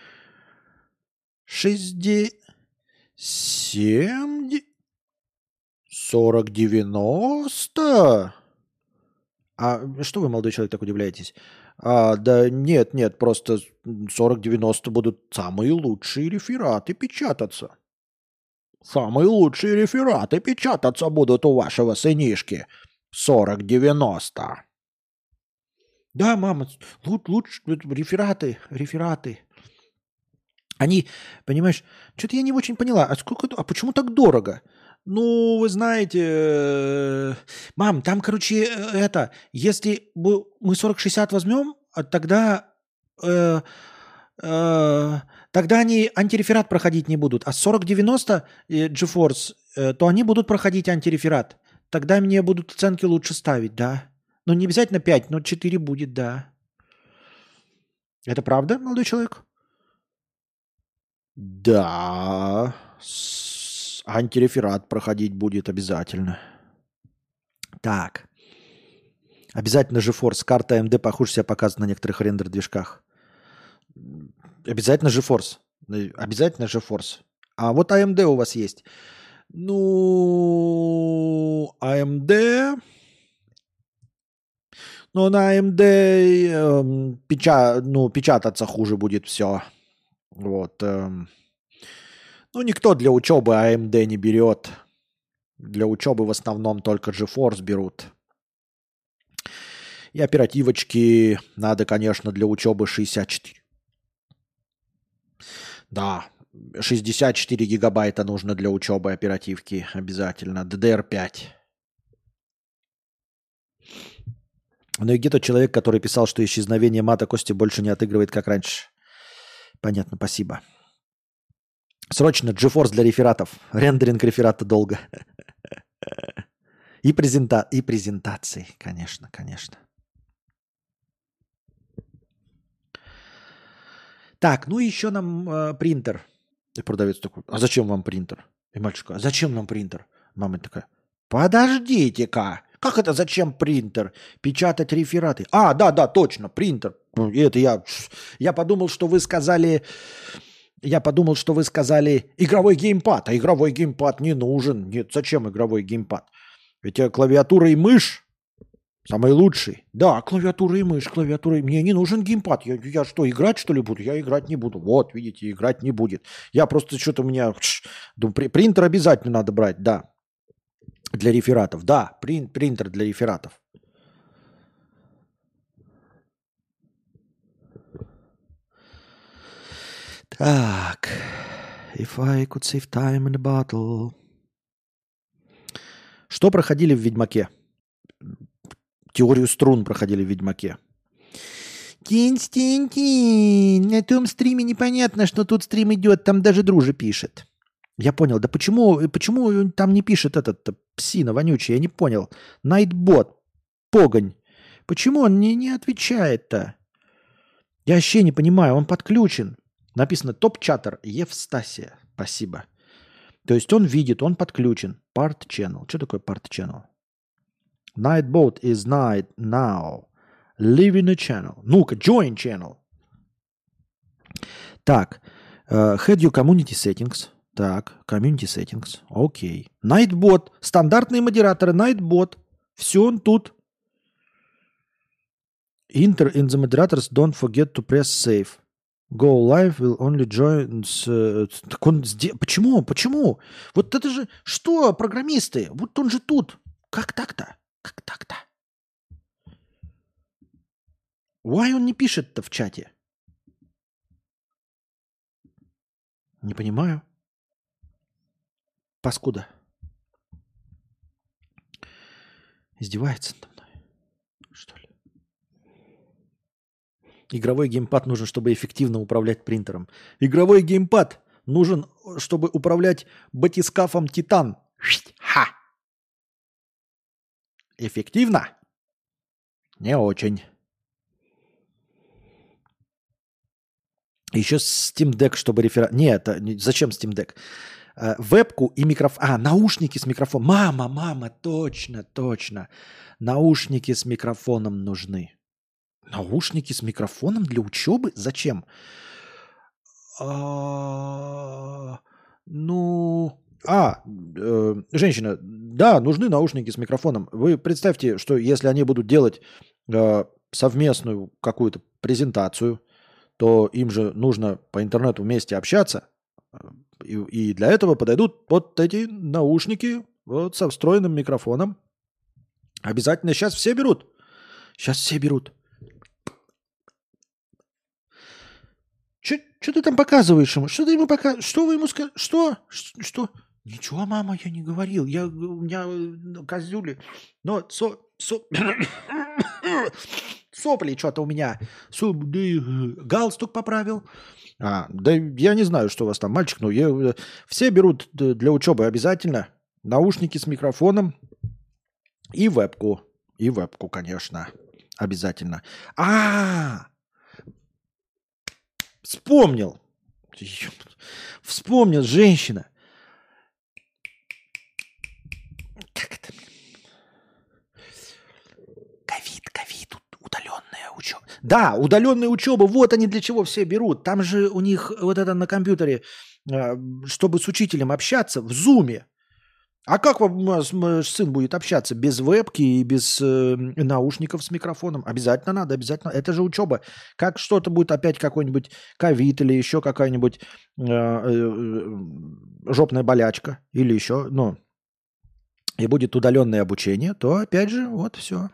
шестьдесят, семьдесят, сорок, девяносто. А что вы, молодой человек, так удивляетесь? А, да нет, нет, просто сорок девяносто будут самые лучшие рефераты печататься. Самые лучшие рефераты печататься будут у вашего сынишки. сорок девяносто. Да, мама, лучше рефераты, рефераты. Они, понимаешь, что-то я не очень поняла, а сколько, а почему так дорого? Ну, вы знаете, мам, там, короче, это, если мы сорок шестьдесят возьмем, тогда, э, э, тогда они антиреферат проходить не будут, а сорок девяносто GeForce, э, то они будут проходить антиреферат. Тогда мне будут оценки лучше ставить, да. Ну, не обязательно пять, но четыре будет, да. Это правда, молодой человек? Да. С... Антиреферат проходить будет обязательно. Так. Обязательно GeForce. Карта эй эм ди похуже себя показывает на некоторых рендер-движках. Обязательно GeForce. Обязательно GeForce. А вот эй эм ди у вас есть. Ну, эй эм ди... Но на эй эм ди э, печа... ну, печататься хуже будет все. Вот. Э. Ну, никто для учебы эй эм ди не берет. Для учебы в основном только GeForce берут. И оперативочки надо, конечно, для учебы шестьдесят четыре. Да, шестьдесят четыре гигабайта нужно для учебы оперативки обязательно. ди ди эр пять. Ну и где тот человек, который писал, что исчезновение мата Кости больше не отыгрывает, как раньше? Понятно, спасибо. Срочно GeForce для рефератов. Рендеринг реферата долго. И, презента... и презентации, конечно, конечно. Так, ну еще нам э, принтер. И продавец такой, а зачем вам принтер? И мальчик, а зачем нам принтер? Мама такая, подождите-ка. Как это зачем принтер? Печатать рефераты. А, да, да, точно, принтер. И это я, я подумал, что вы сказали... Я подумал, что вы сказали игровой геймпад, а игровой геймпад не нужен. Нет, зачем игровой геймпад? Ведь клавиатура и мышь Самый лучший. Да, клавиатура и мышь, клавиатура. и- Мне не нужен геймпад. Я, я что, играть что ли буду? Я играть не буду. Вот, видите, играть не будет. Я просто что-то у меня... Тш, думаю, при- принтер обязательно надо брать, да. Для рефератов. Да, прин- принтер для рефератов. Так. If I could save time in a bottle. Что проходили в Ведьмаке? Теорию струн проходили в Ведьмаке. Константин, на том стриме непонятно, что тут стрим идет, там даже Дружи пишет. Я понял, да почему, почему он там не пишет этот псина вонючий, я не понял. Найтбот, погонь. Почему он не, не отвечает-то? Я вообще не понимаю, он подключен. Написано топ-чаттер Евстасия. Спасибо. То есть он видит, он подключен. Part channel. Что такое part channel? Nightbot is night now. Live in a channel. Ну-ка, join channel. Так. Uh, had your community settings. Так, community settings. Окей. Nightbot. Стандартные модераторы. Nightbot. Все он тут. Enter in the moderators. Don't forget to press save. Go live will only join... Так он сде... Почему? Почему? Вот это же... Что, программисты? Вот он же тут. Как так-то? Как так-то? Why он не пишет-то в чате? Не понимаю. Паскуда. Издевается надо мной. Что ли? Игровой геймпад нужен, чтобы эффективно управлять принтером. Игровой геймпад нужен, чтобы управлять батискафом Титан. Ха! Эффективно? Не очень. Еще Steam Deck, чтобы реферат... Нет, зачем Steam Deck? Вебку и микрофон. А, наушники с микрофоном. Мама, мама, точно, точно. Наушники с микрофоном нужны. Наушники с микрофоном для учебы? Зачем? А, ну... А, э, женщина, да, нужны наушники с микрофоном. Вы представьте, что если они будут делать э, совместную какую-то презентацию, то им же нужно по интернету вместе общаться. И, и для этого подойдут вот эти наушники вот со встроенным микрофоном. Обязательно сейчас все берут. Сейчас все берут. Что ты там показываешь ему? Что ты ему показываешь? Что вы ему сказали? Что? Что? Ничего, мама, я не говорил. Я, у меня ну, козюли. Но со, со... сопли что-то у меня. Со... Галстук поправил. А, да я не знаю, что у вас там, мальчик. Но я... все берут для учебы обязательно наушники с микрофоном и вебку. И вебку, конечно. Обязательно. А-а-а! Вспомнил. Вспомнил, женщина. Как это? Ковид, ковид, удаленная учеба. Да, удаленная учеба, вот они для чего все берут. Там же у них вот это на компьютере, чтобы с учителем общаться в зуме. А как вам сын будет общаться? Без вебки и без э, наушников с микрофоном? Обязательно надо, обязательно. Это же учеба. Как что-то будет опять какой-нибудь ковид или еще какая-нибудь э, э, жопная болячка или еще, ну, и будет удаленное обучение, то опять же вот все.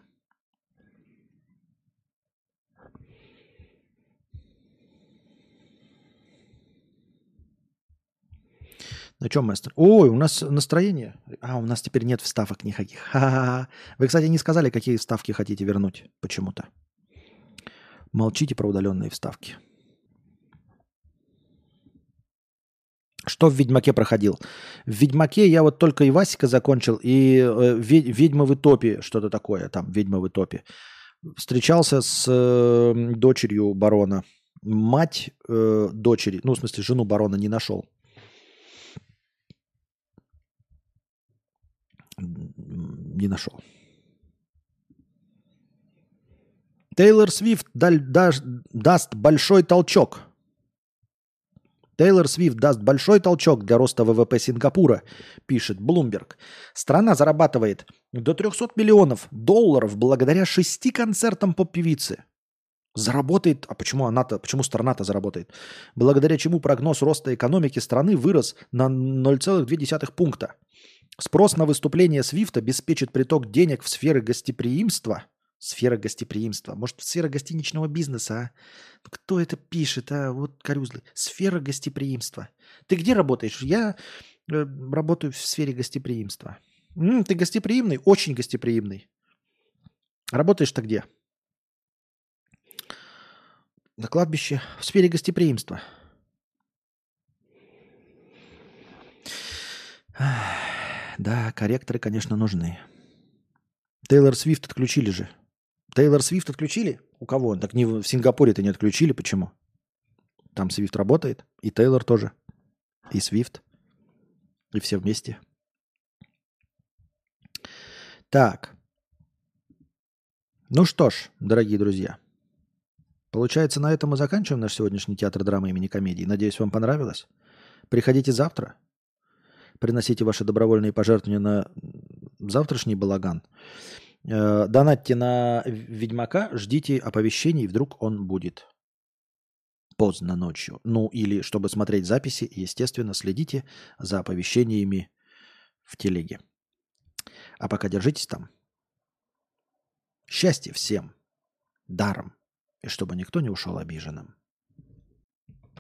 На чем мы остановились? Ой, у нас настроение. А, у нас теперь нет вставок никаких. Ха-ха-ха. Вы, кстати, не сказали, какие вставки хотите вернуть почему-то. Молчите про удаленные вставки. Что в Ведьмаке проходил? В Ведьмаке я вот только и Васика закончил, и э, Ведьмы в Итопе, что-то такое, там, Ведьмы в Итопе. Встречался с э, дочерью барона. Мать э, дочери, ну, в смысле, жену барона не нашел. Не нашел. Тейлор Свифт даль, даж, даст большой толчок. Тейлор Свифт даст большой толчок для роста ВВП Сингапура, пишет Bloomberg. Страна зарабатывает До трехсот миллионов долларов благодаря шести концертам поп-певицы. Заработает, а почему она-то, почему страна-то заработает? Благодаря чему прогноз роста экономики страны вырос на ноль целых две десятых пункта. Спрос на выступление Свифта обеспечит приток денег в сферы гостеприимства. Сфера гостеприимства. Может, сфера гостиничного бизнеса, а? Кто это пишет, а? Вот корюзлы. Сфера гостеприимства. Ты где работаешь? Я э, работаю в сфере гостеприимства. М, ты гостеприимный? Очень гостеприимный. Работаешь-то где? На кладбище. В сфере гостеприимства. Да, корректоры, конечно, нужны. Тейлор Свифт отключили же. Тейлор Свифт отключили? У кого? Так не в Сингапуре-то не отключили. Почему? Там Свифт работает. И Тейлор тоже. И Свифт. И все вместе. Так. Ну что ж, дорогие друзья. Получается, на этом мы заканчиваем наш сегодняшний театр драмы имени комедии. Надеюсь, вам понравилось. Приходите завтра. Приносите ваши добровольные пожертвования на завтрашний балаган. Донатьте на Ведьмака, ждите оповещений, вдруг он будет поздно ночью. Ну или, чтобы смотреть записи, естественно, следите за оповещениями в телеге. А пока держитесь там. Счастья всем, даром, и чтобы никто не ушел обиженным.